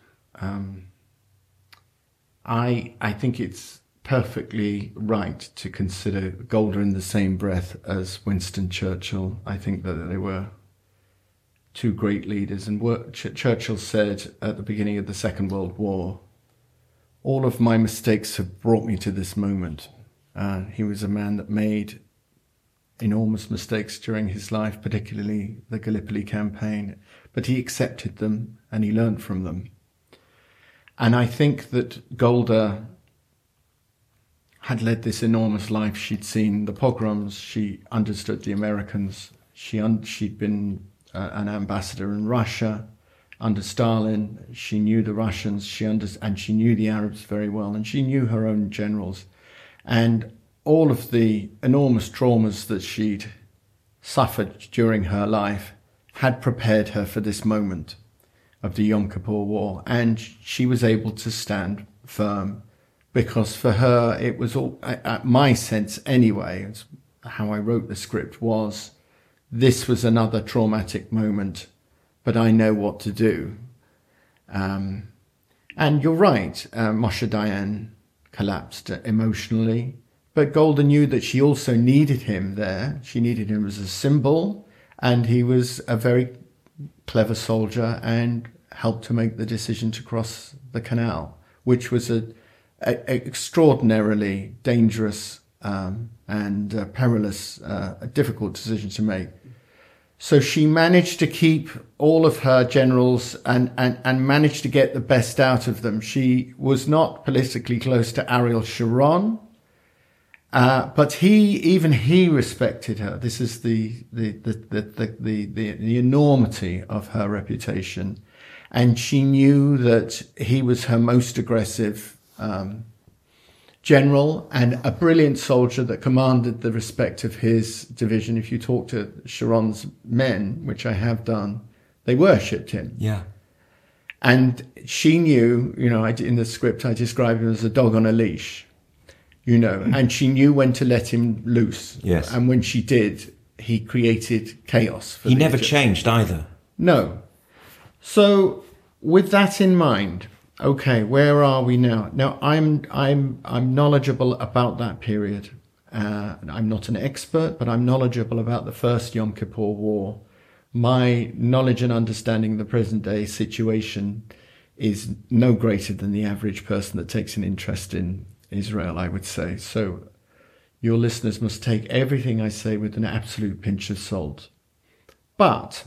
I think it's perfectly right to consider Golda in the same breath as Winston Churchill. I think that they were two great leaders. And what Churchill said at the beginning of the Second World War, all of my mistakes have brought me to this moment. He was a man that made enormous mistakes during his life, particularly the Gallipoli campaign, but he accepted them and he learned from them. And I think that Golda had led this enormous life. She'd seen the pogroms, she understood the Americans, she'd been an ambassador in Russia under Stalin, she knew the Russians, and she knew the Arabs very well, and she knew her own generals. And all of the enormous traumas that she'd suffered during her life had prepared her for this moment of the Yom Kippur War, and she was able to stand firm because for her it was all, my sense anyway, it's how I wrote the script, was this was another traumatic moment, but I know what to do. And you're right, Moshe Dayan collapsed emotionally, but Golda knew that she also needed him there. She needed him as a symbol, and he was a very clever soldier and helped to make the decision to cross the canal, which was an extraordinarily dangerous and perilous, difficult decision to make. So she managed to keep all of her generals and managed to get the best out of them. She was not politically close to Ariel Sharon, but he respected her. This is the enormity of her reputation, and she knew that he was her most aggressive general and a brilliant soldier that commanded the respect of his division. If you talk to Sharon's men, which I have done, they worshipped him. Yeah. And she knew, in the script I described him as a dog on a leash, and she knew when to let him loose. Yes. And when she did, he created chaos. He never changed either. No. So with that in mind, okay, where are we now? Now, I'm knowledgeable about that period. I'm not an expert, but I'm knowledgeable about the first Yom Kippur War. My knowledge and understanding of the present day situation is no greater than the average person that takes an interest in Israel, I would say. So your listeners must take everything I say with an absolute pinch of salt. But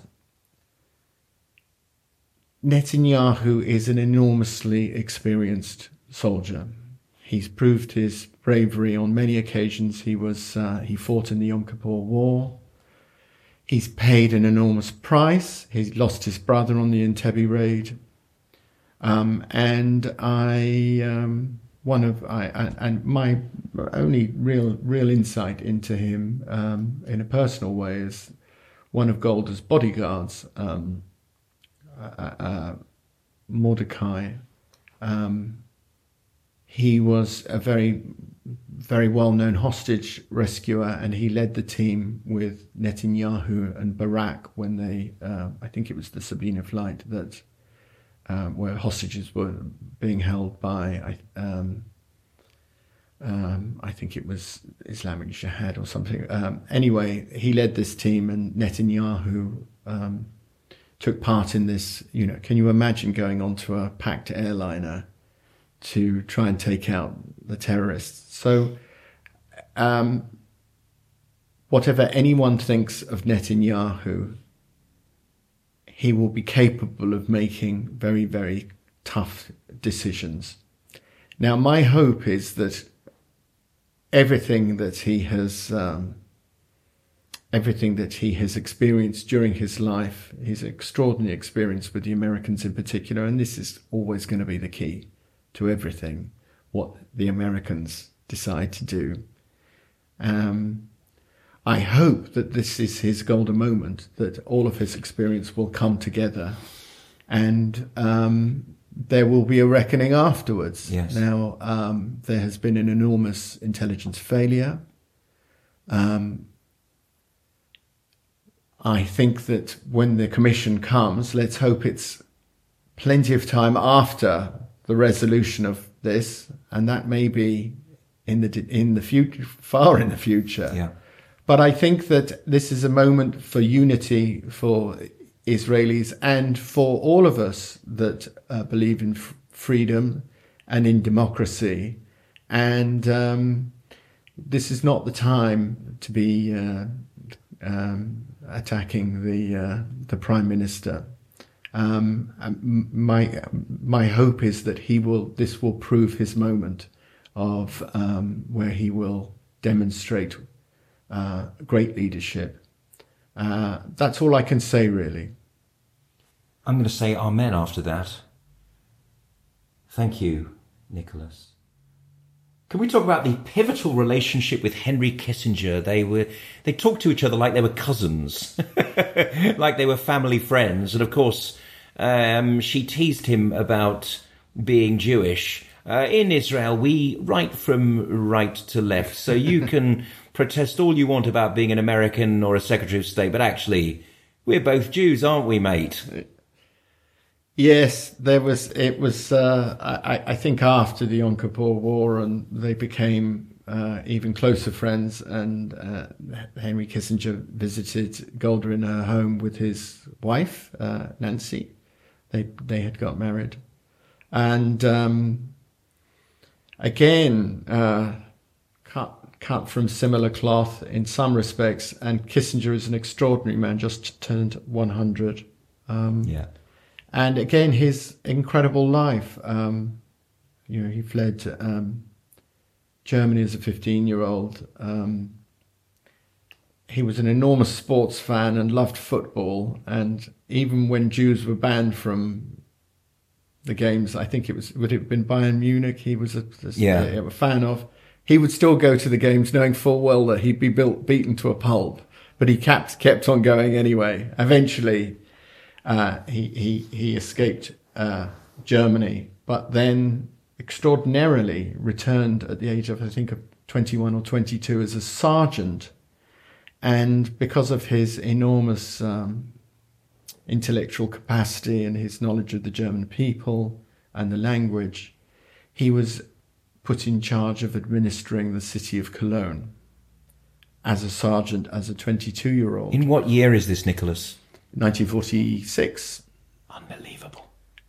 Netanyahu is an enormously experienced soldier. He's proved his bravery on many occasions. He fought in the Yom Kippur War. He's paid an enormous price. He lost his brother on the Entebbe raid. And my only real insight into him in a personal way is one of Golda's bodyguards, Mordecai. He was a very, very well-known hostage rescuer, and he led the team with Netanyahu and Barak when they, I think it was the Sabina flight that where hostages were being held by, I think it was Islamic Jihad or something. Anyway, he led this team, and Netanyahu took part in this. Can you imagine going onto a packed airliner to try and take out the terrorists? So whatever anyone thinks of Netanyahu, he will be capable of making very, very tough decisions. Now, my hope is that everything that he has everything that he has experienced during his life, his extraordinary experience with the Americans in particular, and this is always going to be the key to everything, what the Americans decide to do. I hope that this is his golden moment, that all of his experience will come together and there will be a reckoning afterwards. Yes. Now, there has been an enormous intelligence failure. I think that when the commission comes, let's hope it's plenty of time after the resolution of this, and that may be in the future, far in the future. Yeah. But I think that this is a moment for unity for Israelis and for all of us that believe in freedom and in democracy. And this is not the time to be attacking the Prime Minister. My hope is that this will prove his moment of where he will demonstrate great leadership. That's all I can say, really. I'm going to say amen after that. Thank you, Nicholas. Can we talk about the pivotal relationship with Henry Kissinger? They talked to each other like they were cousins, like they were family friends. And of course, she teased him about being Jewish. In Israel, we write from right to left. So you can protest all you want about being an American or a Secretary of State, but actually, we're both Jews, aren't we, mate? Yes, it was, I think after the Yom Kippur War, and they became even closer friends, and Henry Kissinger visited Golda in her home with his wife, Nancy. They had got married. And again, cut from similar cloth in some respects, and Kissinger is an extraordinary man, just turned 100. Yeah. And again, his incredible life. He fled Germany as a 15-year-old. He was an enormous sports fan and loved football. And even when Jews were banned from the games, I think would it have been Bayern Munich he was a fan of, he would still go to the games knowing full well that he'd be beaten to a pulp. But he kept on going anyway. Eventually, he escaped Germany, but then extraordinarily returned at the age of, I think, 21 or 22 as a sergeant. And because of his enormous intellectual capacity and his knowledge of the German people and the language, he was put in charge of administering the city of Cologne as a sergeant, as a 22-year-old. In what year is this, Nicholas? 1946. Unbelievable.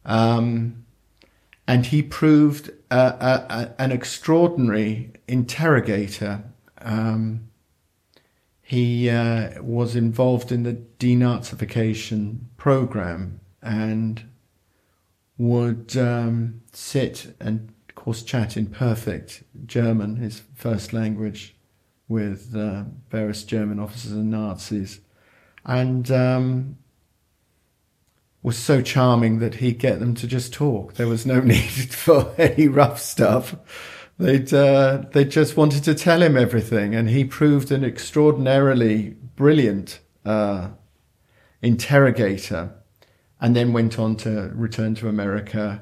And he proved an extraordinary interrogator. He was involved in the denazification program and would sit and, of course, chat in perfect German, his first language, with various German officers and Nazis. And was so charming that he'd get them to just talk. There was no need for any rough stuff. They just wanted to tell him everything, and he proved an extraordinarily brilliant interrogator, and then went on to return to America.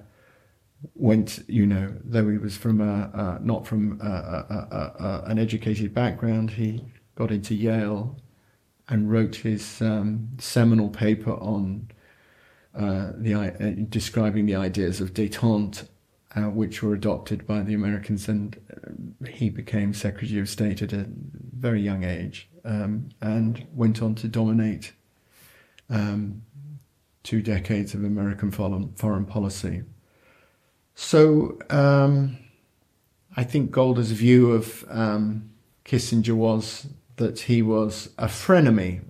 Though he was from not from an educated background, he got into Yale and wrote his seminal paper on describing the ideas of détente, which were adopted by the Americans, and he became Secretary of State at a very young age, and went on to dominate 2 decades of American foreign policy. So I think Golda's view of Kissinger was that he was a frenemy.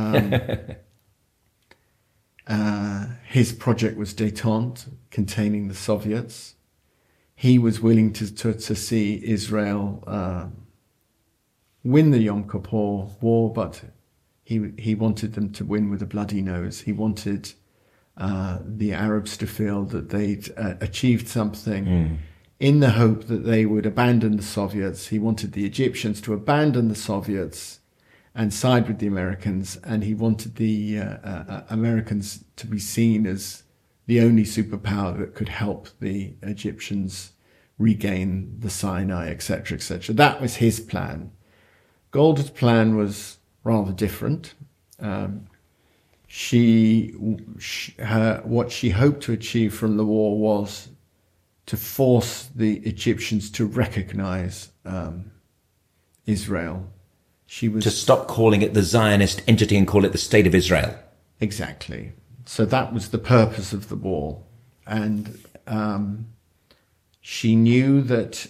His project was détente, containing the Soviets. He was willing to see Israel win the Yom Kippur War, but He wanted them to win with a bloody nose. He wanted the Arabs to feel that they'd achieved something in the hope that they would abandon the Soviets. He wanted the Egyptians to abandon the Soviets and side with the Americans, and he wanted the Americans to be seen as the only superpower that could help the Egyptians regain the Sinai, etc., etc. That was his plan. Golda's plan was rather different. What she hoped to achieve from the war was to force the Egyptians to recognize Israel. To stop calling it the Zionist entity and call it the State of Israel. Exactly. So that was the purpose of the war. And she knew that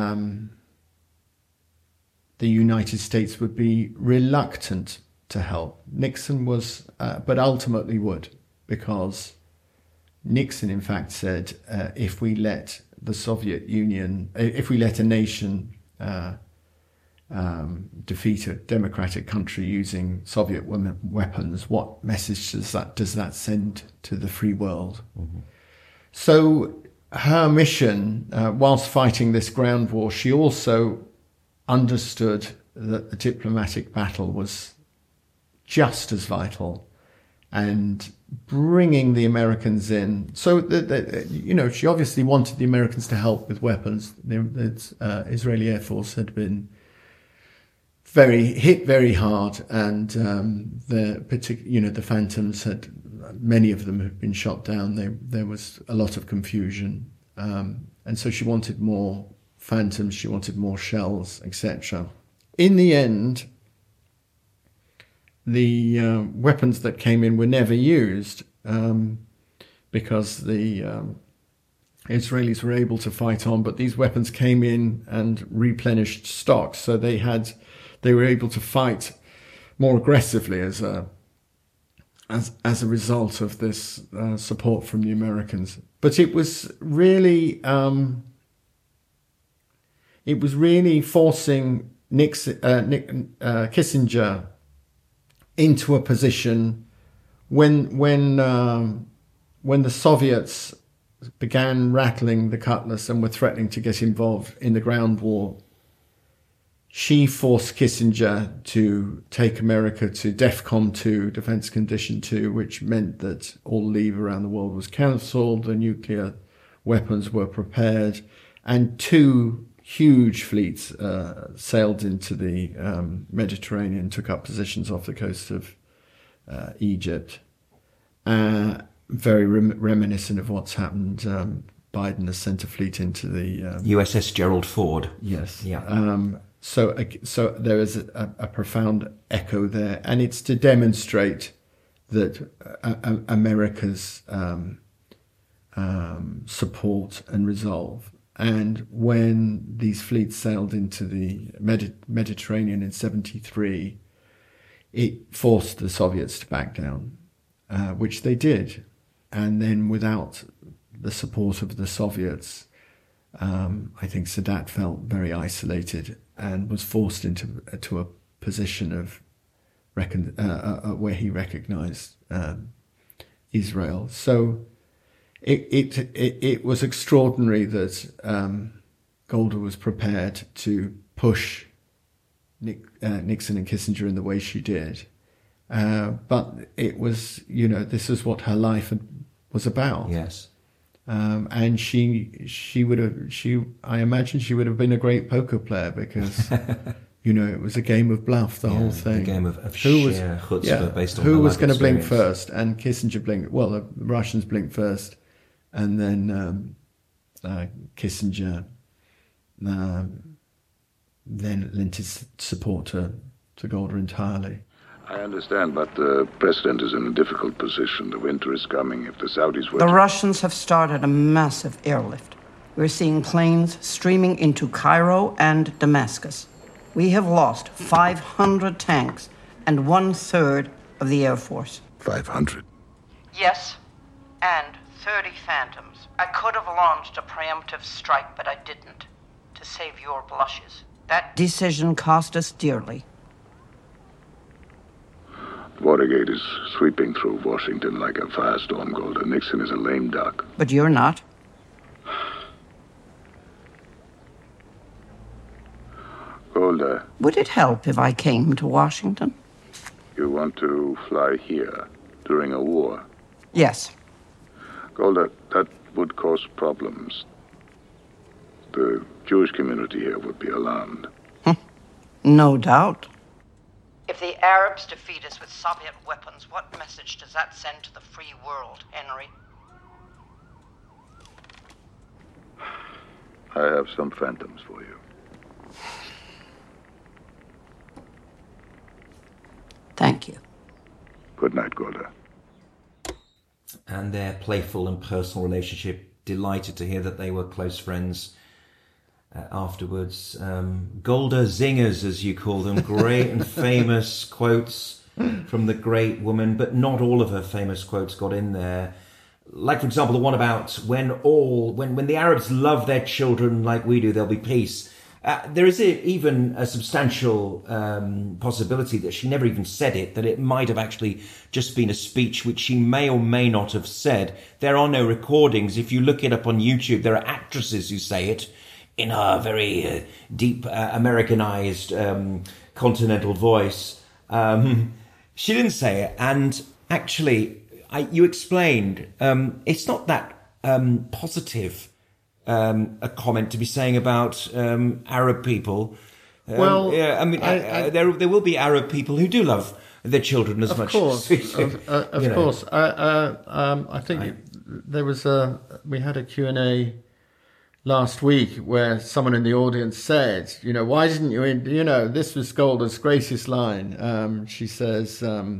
the United States would be reluctant to help. Nixon was, but ultimately would, because Nixon, in fact, said, if we let the Soviet Union, if we let a nation defeat a democratic country using Soviet weapons, what message does that send to the free world? Mm-hmm. So her mission, whilst fighting this ground war, she also understood that the diplomatic battle was just as vital, and bringing the Americans in. So, she obviously wanted the Americans to help with weapons. The Israeli Air Force had been hit very hard, and the Phantoms many of them had been shot down. There was a lot of confusion, and so she wanted more Phantoms, she wanted more shells, etc. In the end, the weapons that came in were never used because the Israelis were able to fight on, but these weapons came in and replenished stock, so they were able to fight more aggressively as a result of this support from the Americans. But it was really forcing Kissinger into a position when the Soviets began rattling the cutlass and were threatening to get involved in the ground war. She forced Kissinger to take America to DEFCON 2, Defense Condition 2, which meant that all leave around the world was cancelled, the nuclear weapons were prepared, and 2 huge fleets sailed into the Mediterranean, took up positions off the coast of Egypt. Very reminiscent of what's happened. Biden has sent a fleet into the USS Gerald Ford. Yes. Yeah. So there is a profound echo there, and it's to demonstrate that America's support and resolve. And when these fleets sailed into the Mediterranean in 1973, it forced the Soviets to back down, which they did. And then without the support of the Soviets, I think Sadat felt very isolated and was forced into a position of where he recognized Israel. So it was extraordinary that Golda was prepared to push Nixon and Kissinger in the way she did. But it was, this is what her life was about. Yes. And I imagine she would have been a great poker player because, it was a game of bluff, the whole thing. A game of sheer chutzpah based on who was going to blink experience. first? And Kissinger blinked. Well, the Russians blinked first, and then Kissinger then lent his support to Golda entirely. I understand, but the president is in a difficult position. The winter is coming. If the Saudis were... The Russians have started a massive airlift. We're seeing planes streaming into Cairo and Damascus. We have lost 500 tanks and 1/3 of the Air Force. 500? Yes, and 30 Phantoms. I could have launched a preemptive strike, but I didn't, to save your blushes. That decision cost us dearly. Watergate is sweeping through Washington like a firestorm, Golda. Nixon is a lame duck. But you're not. Golda, Would it help if I came to Washington? you want to fly here during a war? Yes. Golda, that would cause problems. The Jewish community here would be alarmed. No doubt. If the Arabs defeat us with Soviet weapons, what message does that send to the free world, Henry? I have some phantoms for you. Thank you. Good night, Golda. And their playful and personal relationship, delighted to hear that they were close friends afterwards. Golda zingers, as you call them, great and famous quotes from the great woman, but not all of her famous quotes got in there. Like, for example, the one about when the Arabs love their children like we do, there'll be peace. There is even a substantial possibility that she never even said it, that it might have actually just been a speech which she may or may not have said. There are no recordings. If you look it up on YouTube, there are actresses who say it in a very deep Americanized continental voice. She didn't say it. And actually, you explained, it's not that positive a comment to be saying about Arab people. Well, yeah, I mean, there will be Arab people who do love their children as much as we do. Of course. I think there was we had a Q&A last week where someone in the audience said, why didn't you, this was Golda's greatest line. She says,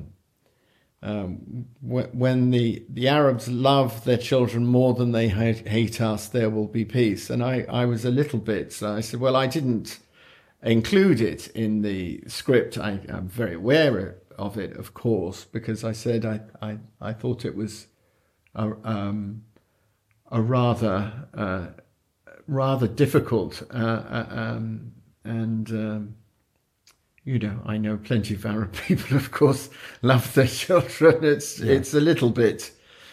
when the Arabs love their children more than they hate us, there will be peace. And I was a little bit, so I said, well, I didn't include it in the script. I'm very aware of it, of course, because I said I thought it was a rather difficult I know plenty of Arab people, of course, love their children. It was a little bit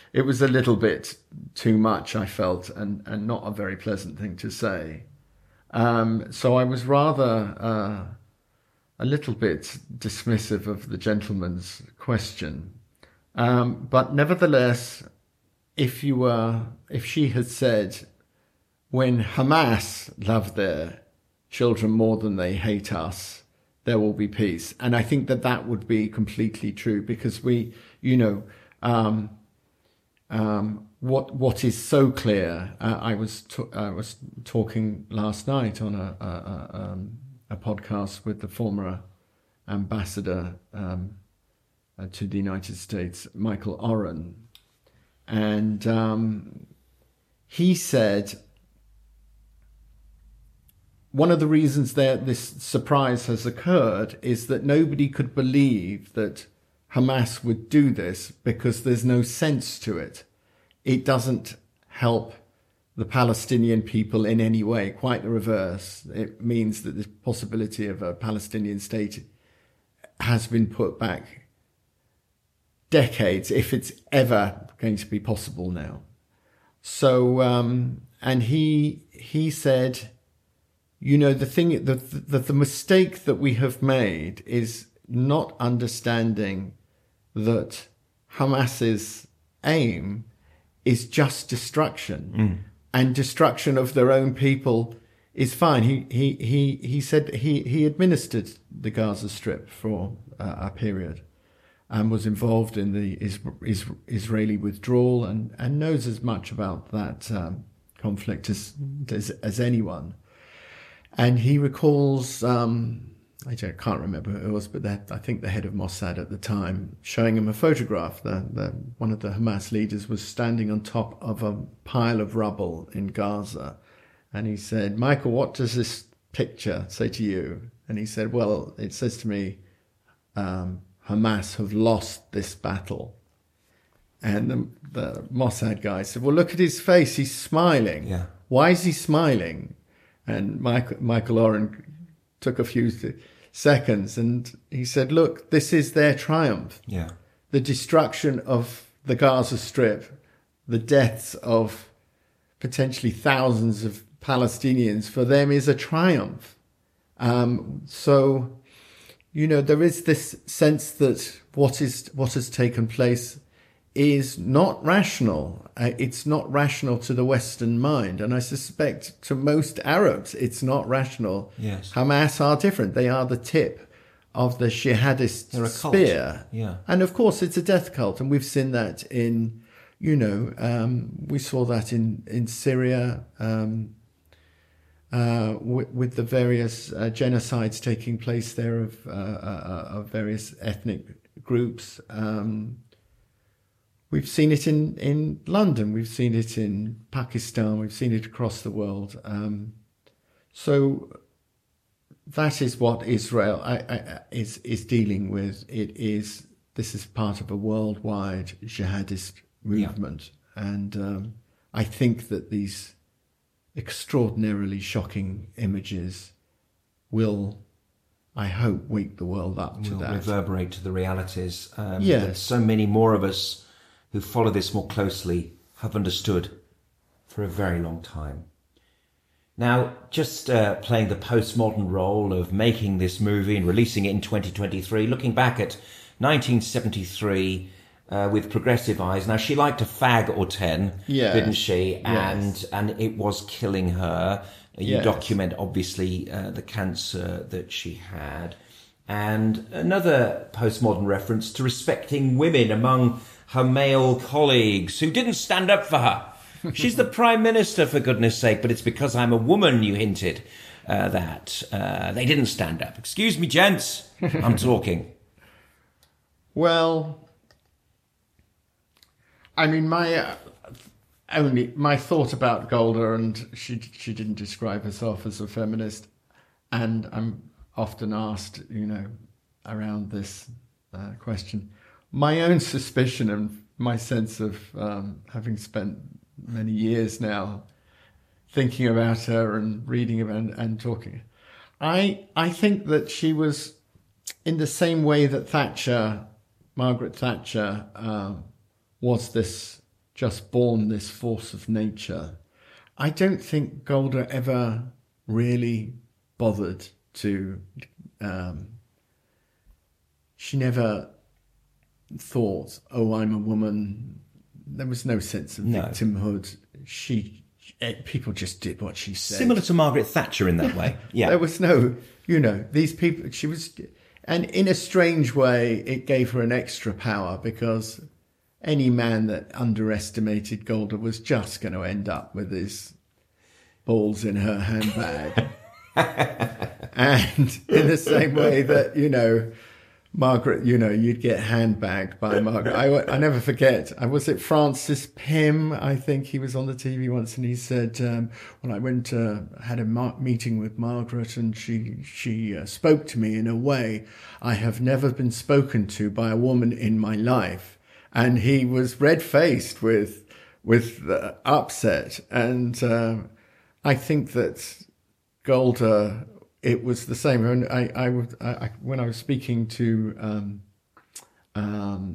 too much, I felt, and not a very pleasant thing to say. So I was rather a little bit dismissive of the gentleman's question. But nevertheless, if she had said, when Hamas love their children more than they hate us, there will be peace. And I think that would be completely true, because we, what is so clear, I was talking last night on a podcast with the former ambassador to the United States, Michael Oren, and he said, one of the reasons that this surprise has occurred is that nobody could believe that Hamas would do this because there's no sense to it. It doesn't help the Palestinian people in any way, quite the reverse. It means that the possibility of a Palestinian state has been put back decades, if it's ever going to be possible now. So, and he said, the mistake that we have made is not understanding that Hamas's aim is just destruction, and destruction of their own people is fine. He said he administered the Gaza Strip for a period and was involved in the Israeli withdrawal and knows as much about that conflict as anyone. And he recalls, I can't remember who it was, but I think the head of Mossad at the time, showing him a photograph. One of the Hamas leaders was standing on top of a pile of rubble in Gaza. And he said, Michael, what does this picture say to you? And he said, well, it says to me, Hamas have lost this battle. And the Mossad guy said, well, look at his face. He's smiling. Yeah. Why is he smiling? And Michael Oren took a few seconds. And he said, look, this is their triumph. Yeah. The destruction of the Gaza Strip, the deaths of potentially thousands of Palestinians, for them is a triumph. So, you know, there is this sense that what has taken place is not rational. It's not rational to the Western mind. And I suspect to most Arabs, it's not rational. Yes. Hamas are different. They are the tip of the jihadist spear. Yeah. And of course, it's a death cult. And we've seen that in, you know, we saw that in Syria, with the various genocides taking place there of various ethnic groups. We've seen it in London. We've seen it in Pakistan. We've seen it across the world. So that is what Israel is dealing with. This is part of a worldwide jihadist movement, and I think that these extraordinarily shocking images will, I hope, wake the world up to that. Reverberate to the realities. Yes. That so many more of us who follow this more closely have understood for a very long time. Now, just playing the postmodern role of making this movie and releasing it in 2023, looking back at 1973 with progressive eyes. Now, she liked a fag or 10, didn't she? Yes. And it was killing her. You Yes. document, obviously, the cancer that she had. And another postmodern reference to respecting women among her male colleagues who didn't stand up for her. She's the Prime Minister, for goodness sake, but it's because I'm a woman, you hinted, that they didn't stand up. Excuse me, gents, I'm talking. Well, I mean, my thought about Golda, and she didn't describe herself as a feminist, and I'm often asked, you know, around this question. My own suspicion and my sense of having spent many years now thinking about her and reading about and talking, I think that she was, in the same way that Margaret Thatcher was just born this force of nature. I don't think Golda ever really bothered to. She never thought, "Oh, I'm a woman." There was no sense of victimhood. People just did what she said. Similar to Margaret Thatcher in that way. Yeah. There was no, you know, these people. She was, and in a strange way, it gave her an extra power, because any man that underestimated Golda was just going to end up with his balls in her handbag. And in the same way that, you know, Margaret, you know, you'd get handbagged by Margaret. I never forget. Was it Francis Pym? I think he was on the TV once, and he said, "Well, I went had a meeting with Margaret, and she spoke to me in a way I have never been spoken to by a woman in my life." And he was red-faced with upset, and I think that Golda. It was the same. And I when I was speaking to, I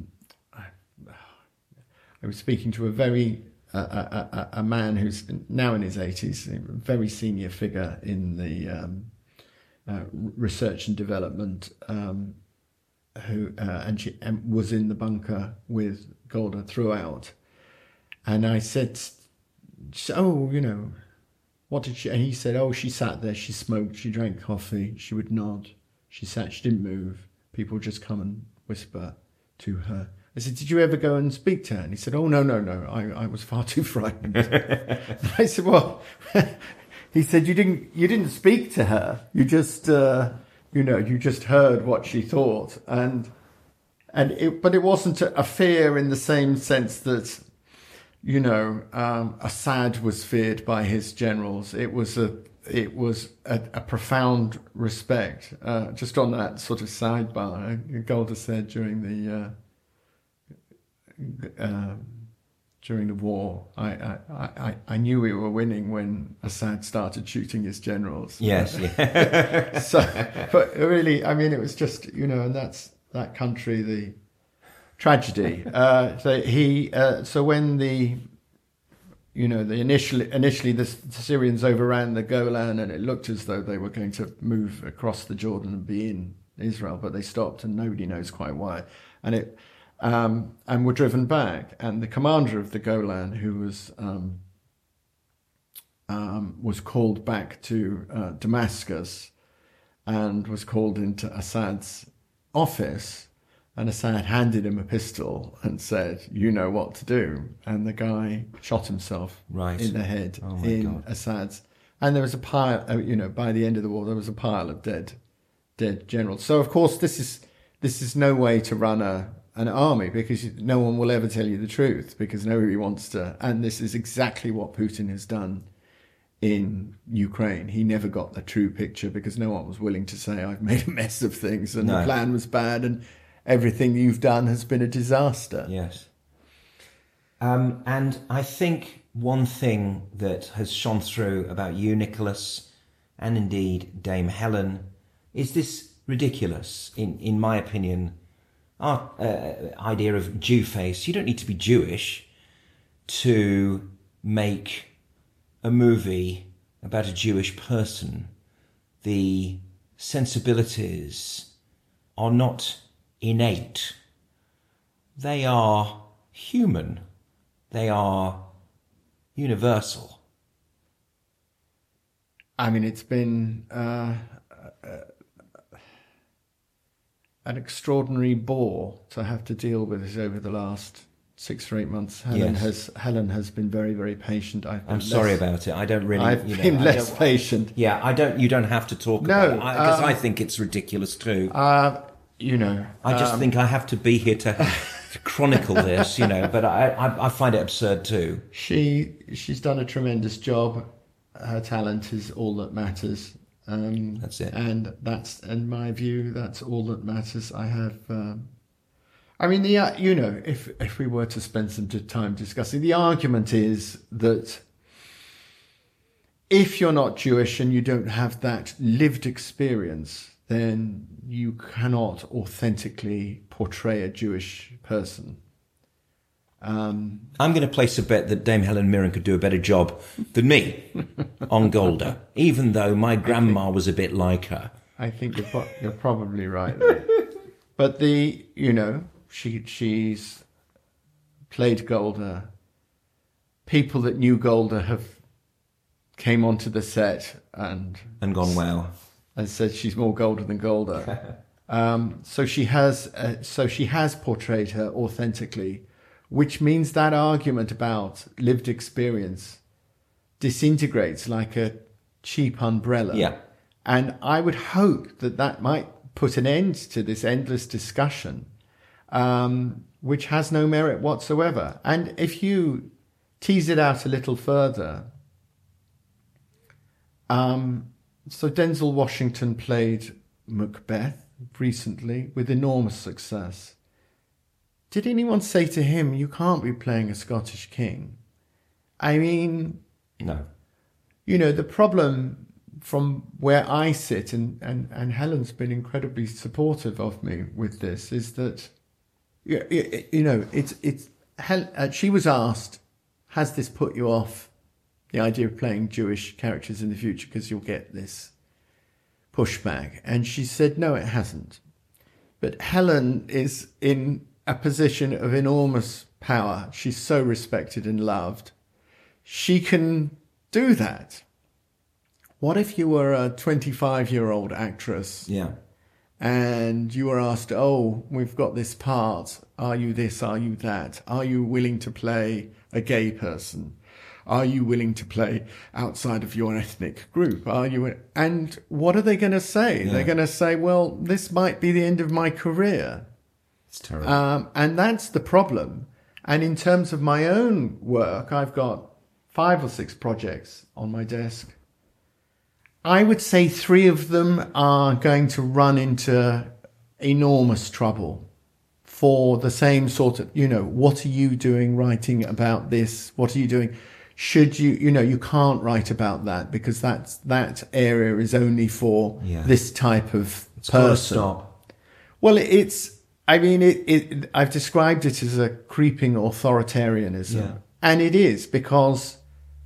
was speaking to a very a man who's now in his 80s, a very senior figure in the research and development, who she was in the bunker with Golda throughout. And I said, "Oh, you know, what did she?" And he said, "Oh, she sat there, she smoked, she drank coffee, she would nod, she sat, she didn't move. People just come and whisper to her." I said, "Did you ever go and speak to her?" And he said, "Oh, no, I was far too frightened." I said, "Well," he said, "You didn't speak to her. You just, you just heard what she thought, but it wasn't a fear in the same sense that." You know, Assad was feared by his generals. It was a profound respect. Just on that sort of sidebar, Golda said during during the war. I knew we were winning when Assad started shooting his generals. Yes, yeah. So, but really, I mean, it was just, and that's that country, the tragedy. So when initially the Syrians overran the Golan, and it looked as though they were going to move across the Jordan and be in Israel, but they stopped, and nobody knows quite why. And were driven back. And the commander of the Golan, who was called back to Damascus, and was called into Assad's office, and Assad handed him a pistol and said, "You know what to do." And the guy shot himself in the head God. Assad's. And there was a pile. By the end of the war, there was a pile of dead generals. So of course, this is no way to run an army, because no one will ever tell you the truth, because nobody wants to. And this is exactly what Putin has done in Ukraine. He never got the true picture, because no one was willing to say, "I've made a mess of things and the plan was bad and everything you've done has been a disaster." Yes. And I think one thing that has shone through about you, Nicholas, and indeed Dame Helen, is this ridiculous, in my opinion, idea of Jew face. You don't need to be Jewish to make a movie about a Jewish person. The sensibilities are not innate. They are human. They are universal. I mean, it's been an extraordinary bore to have to deal with this over the last 6 or 8 months. Helen has been very, very patient. I'm sorry about it. I don't really. I've been less patient. Yeah, you don't have to talk about it, because I think it's ridiculous too. I just think I have to be here to chronicle this, But I find it absurd too. She's done a tremendous job. Her talent is all that matters. That's it. And that's, in my view, that's all that matters. I have, if we were to spend some time discussing, the argument is that if you're not Jewish and you don't have that lived experience, then you cannot authentically portray a Jewish person. I'm going to place a bet that Dame Helen Mirren could do a better job than me on Golda, even though my grandma was a bit like her. I think you're probably right. But she's played Golda. People that knew Golda have came onto the set and gone, wow, and said she's more Golda than Golda. So she has portrayed her authentically. Which means that argument about lived experience disintegrates like a cheap umbrella. Yeah. And I would hope that might put an end to this endless discussion, which has no merit whatsoever. And if you tease it out a little further, so Denzel Washington played Macbeth recently with enormous success. Did anyone say to him, "You can't be playing a Scottish king"? I mean... No. The problem from where I sit, and Helen's been incredibly supportive of me with this, is that, she was asked, has this put you off the idea of playing Jewish characters in the future because you'll get this pushback? And she said, no, it hasn't. But Helen is in a position of enormous power. She's so respected and loved. She can do that. What if you were a 25-year-old actress? Yeah. And you were asked, "Oh, we've got this part. Are you this? Are you that? Are you willing to play a gay person? Are you willing to play outside of your ethnic group? Are you?" And what are they going to say? Yeah. They're going to say, "Well, this might be the end of my career." It's terrible. And that's the problem. And in terms of my own work, I've got 5 or 6 projects on my desk. I would say 3 of them are going to run into enormous trouble for the same sort of, what are you doing writing about this? What are you doing? Should you, you can't write about that because that area is only for this type of person. Stop. Well, I've described it as a creeping authoritarianism. And it is because,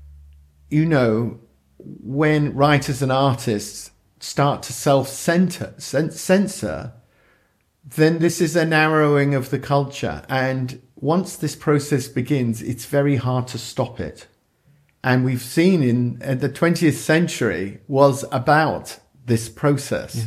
when writers and artists start to censor, then this is a narrowing of the culture. And once this process begins, it's very hard to stop it. And we've seen in the 20th century was about this process.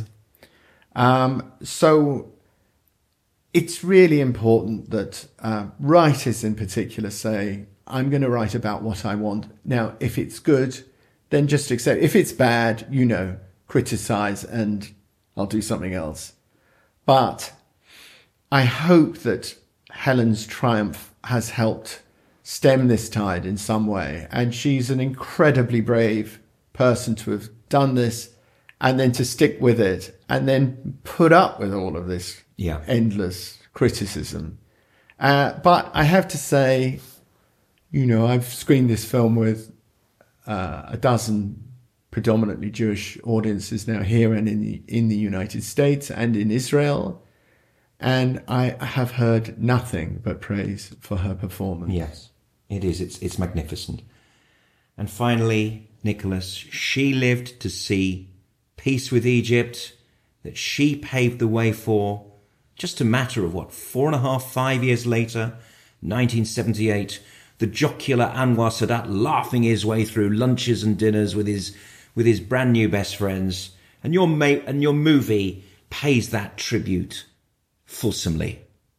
So it's really important that writers in particular say, I'm going to write about what I want. Now, if it's good, then just accept. If it's bad, criticize and I'll do something else. But I hope that Helen's triumph has helped stem this tide in some way. And she's an incredibly brave person to have done this and then to stick with it and then put up with all of this endless criticism. But I have to say, I've screened this film with a dozen predominantly Jewish audiences now here and in the United States and in Israel. And I have heard nothing but praise for her performance. Yes, it is. It's magnificent. And finally, Nicholas, she lived to see peace with Egypt that she paved the way for. Just a matter of 5 years later, 1978, the jocular Anwar Sadat laughing his way through lunches and dinners with his brand new best friends, and your movie pays that tribute fulsomely.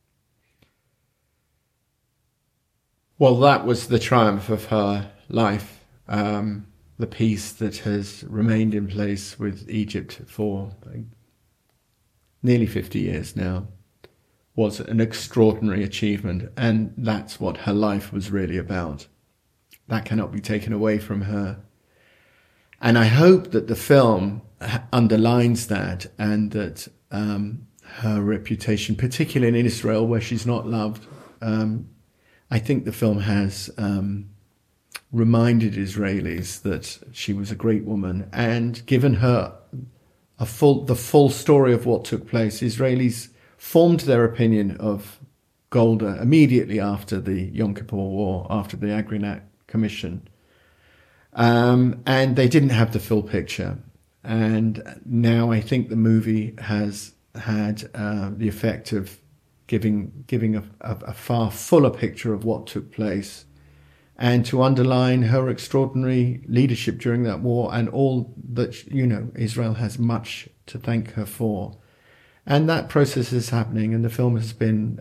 Well, that was the triumph of her life. The peace that has remained in place with Egypt for nearly 50 years now was an extraordinary achievement, and that's what her life was really about. That cannot be taken away from her. And I hope that the film underlines that, and that her reputation, particularly in Israel where she's not loved, I think the film has reminded Israelis that she was a great woman and given her the full story of what took place. Israelis formed their opinion of Golda immediately after the Yom Kippur War, after the Agrinak Commission. And they didn't have the full picture. And now I think the movie has had the effect of giving a far fuller picture of what took place, and to underline her extraordinary leadership during that war and all that, Israel has much to thank her for. And that process is happening, and the film has been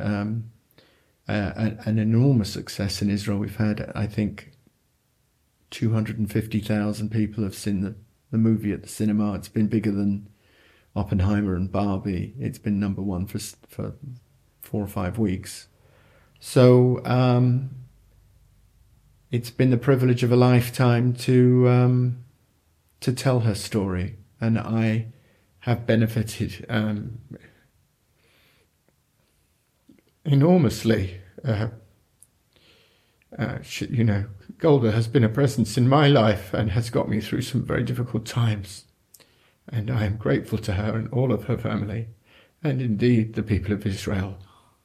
an enormous success in Israel. We've had, I think, 250,000 people have seen the movie at the cinema. It's been bigger than Oppenheimer and Barbie. It's been number one for 4 or 5 weeks. So it's been the privilege of a lifetime to tell her story, and I have benefited enormously. Golda has been a presence in my life and has got me through some very difficult times, and I am grateful to her and all of her family, and indeed the people of Israel.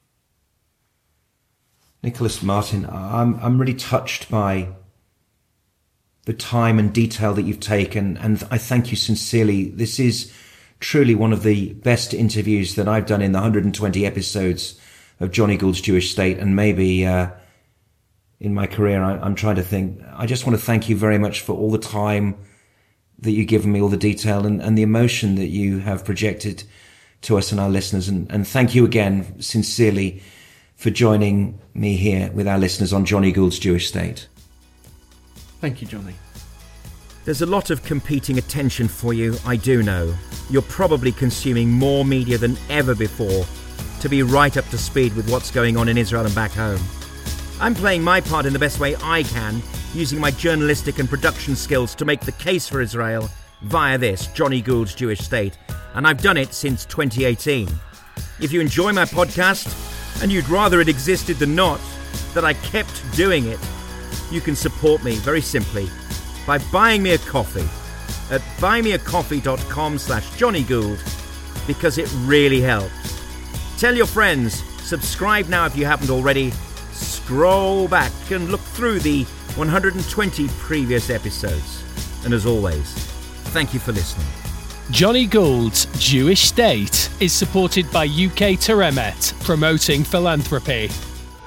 Nicholas Martin, I'm really touched by the time and detail that you've taken, and I thank you sincerely. This is truly one of the best interviews that I've done in the 120 episodes of Johnny Gould's Jewish State, and maybe in my career. I'm trying to think. I just want to thank you very much for all the time that you've given me, all the detail and the emotion that you have projected to us and our listeners. And thank you again, sincerely, for joining me here with our listeners on Johnny Gould's Jewish State. Thank you, Johnny. There's a lot of competing attention for you, I do know. You're probably consuming more media than ever before to be right up to speed with what's going on in Israel and back home. I'm playing my part in the best way I can, using my journalistic and production skills to make the case for Israel via this, Johnny Gould's Jewish State, and I've done it since 2018. If you enjoy my podcast, and you'd rather it existed than not, that I kept doing it, you can support me very simply by buying me a coffee at buymeacoffee.com/Johnny Gould, because it really helps. Tell your friends, subscribe now if you haven't already, scroll back and look through the 120 previous episodes. And as always, thank you for listening. Johnny Gould's Jewish State is supported by UK Teremet, promoting philanthropy.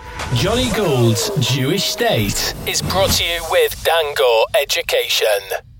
Johnny Gould's Jewish State is brought to you with Dangor Education.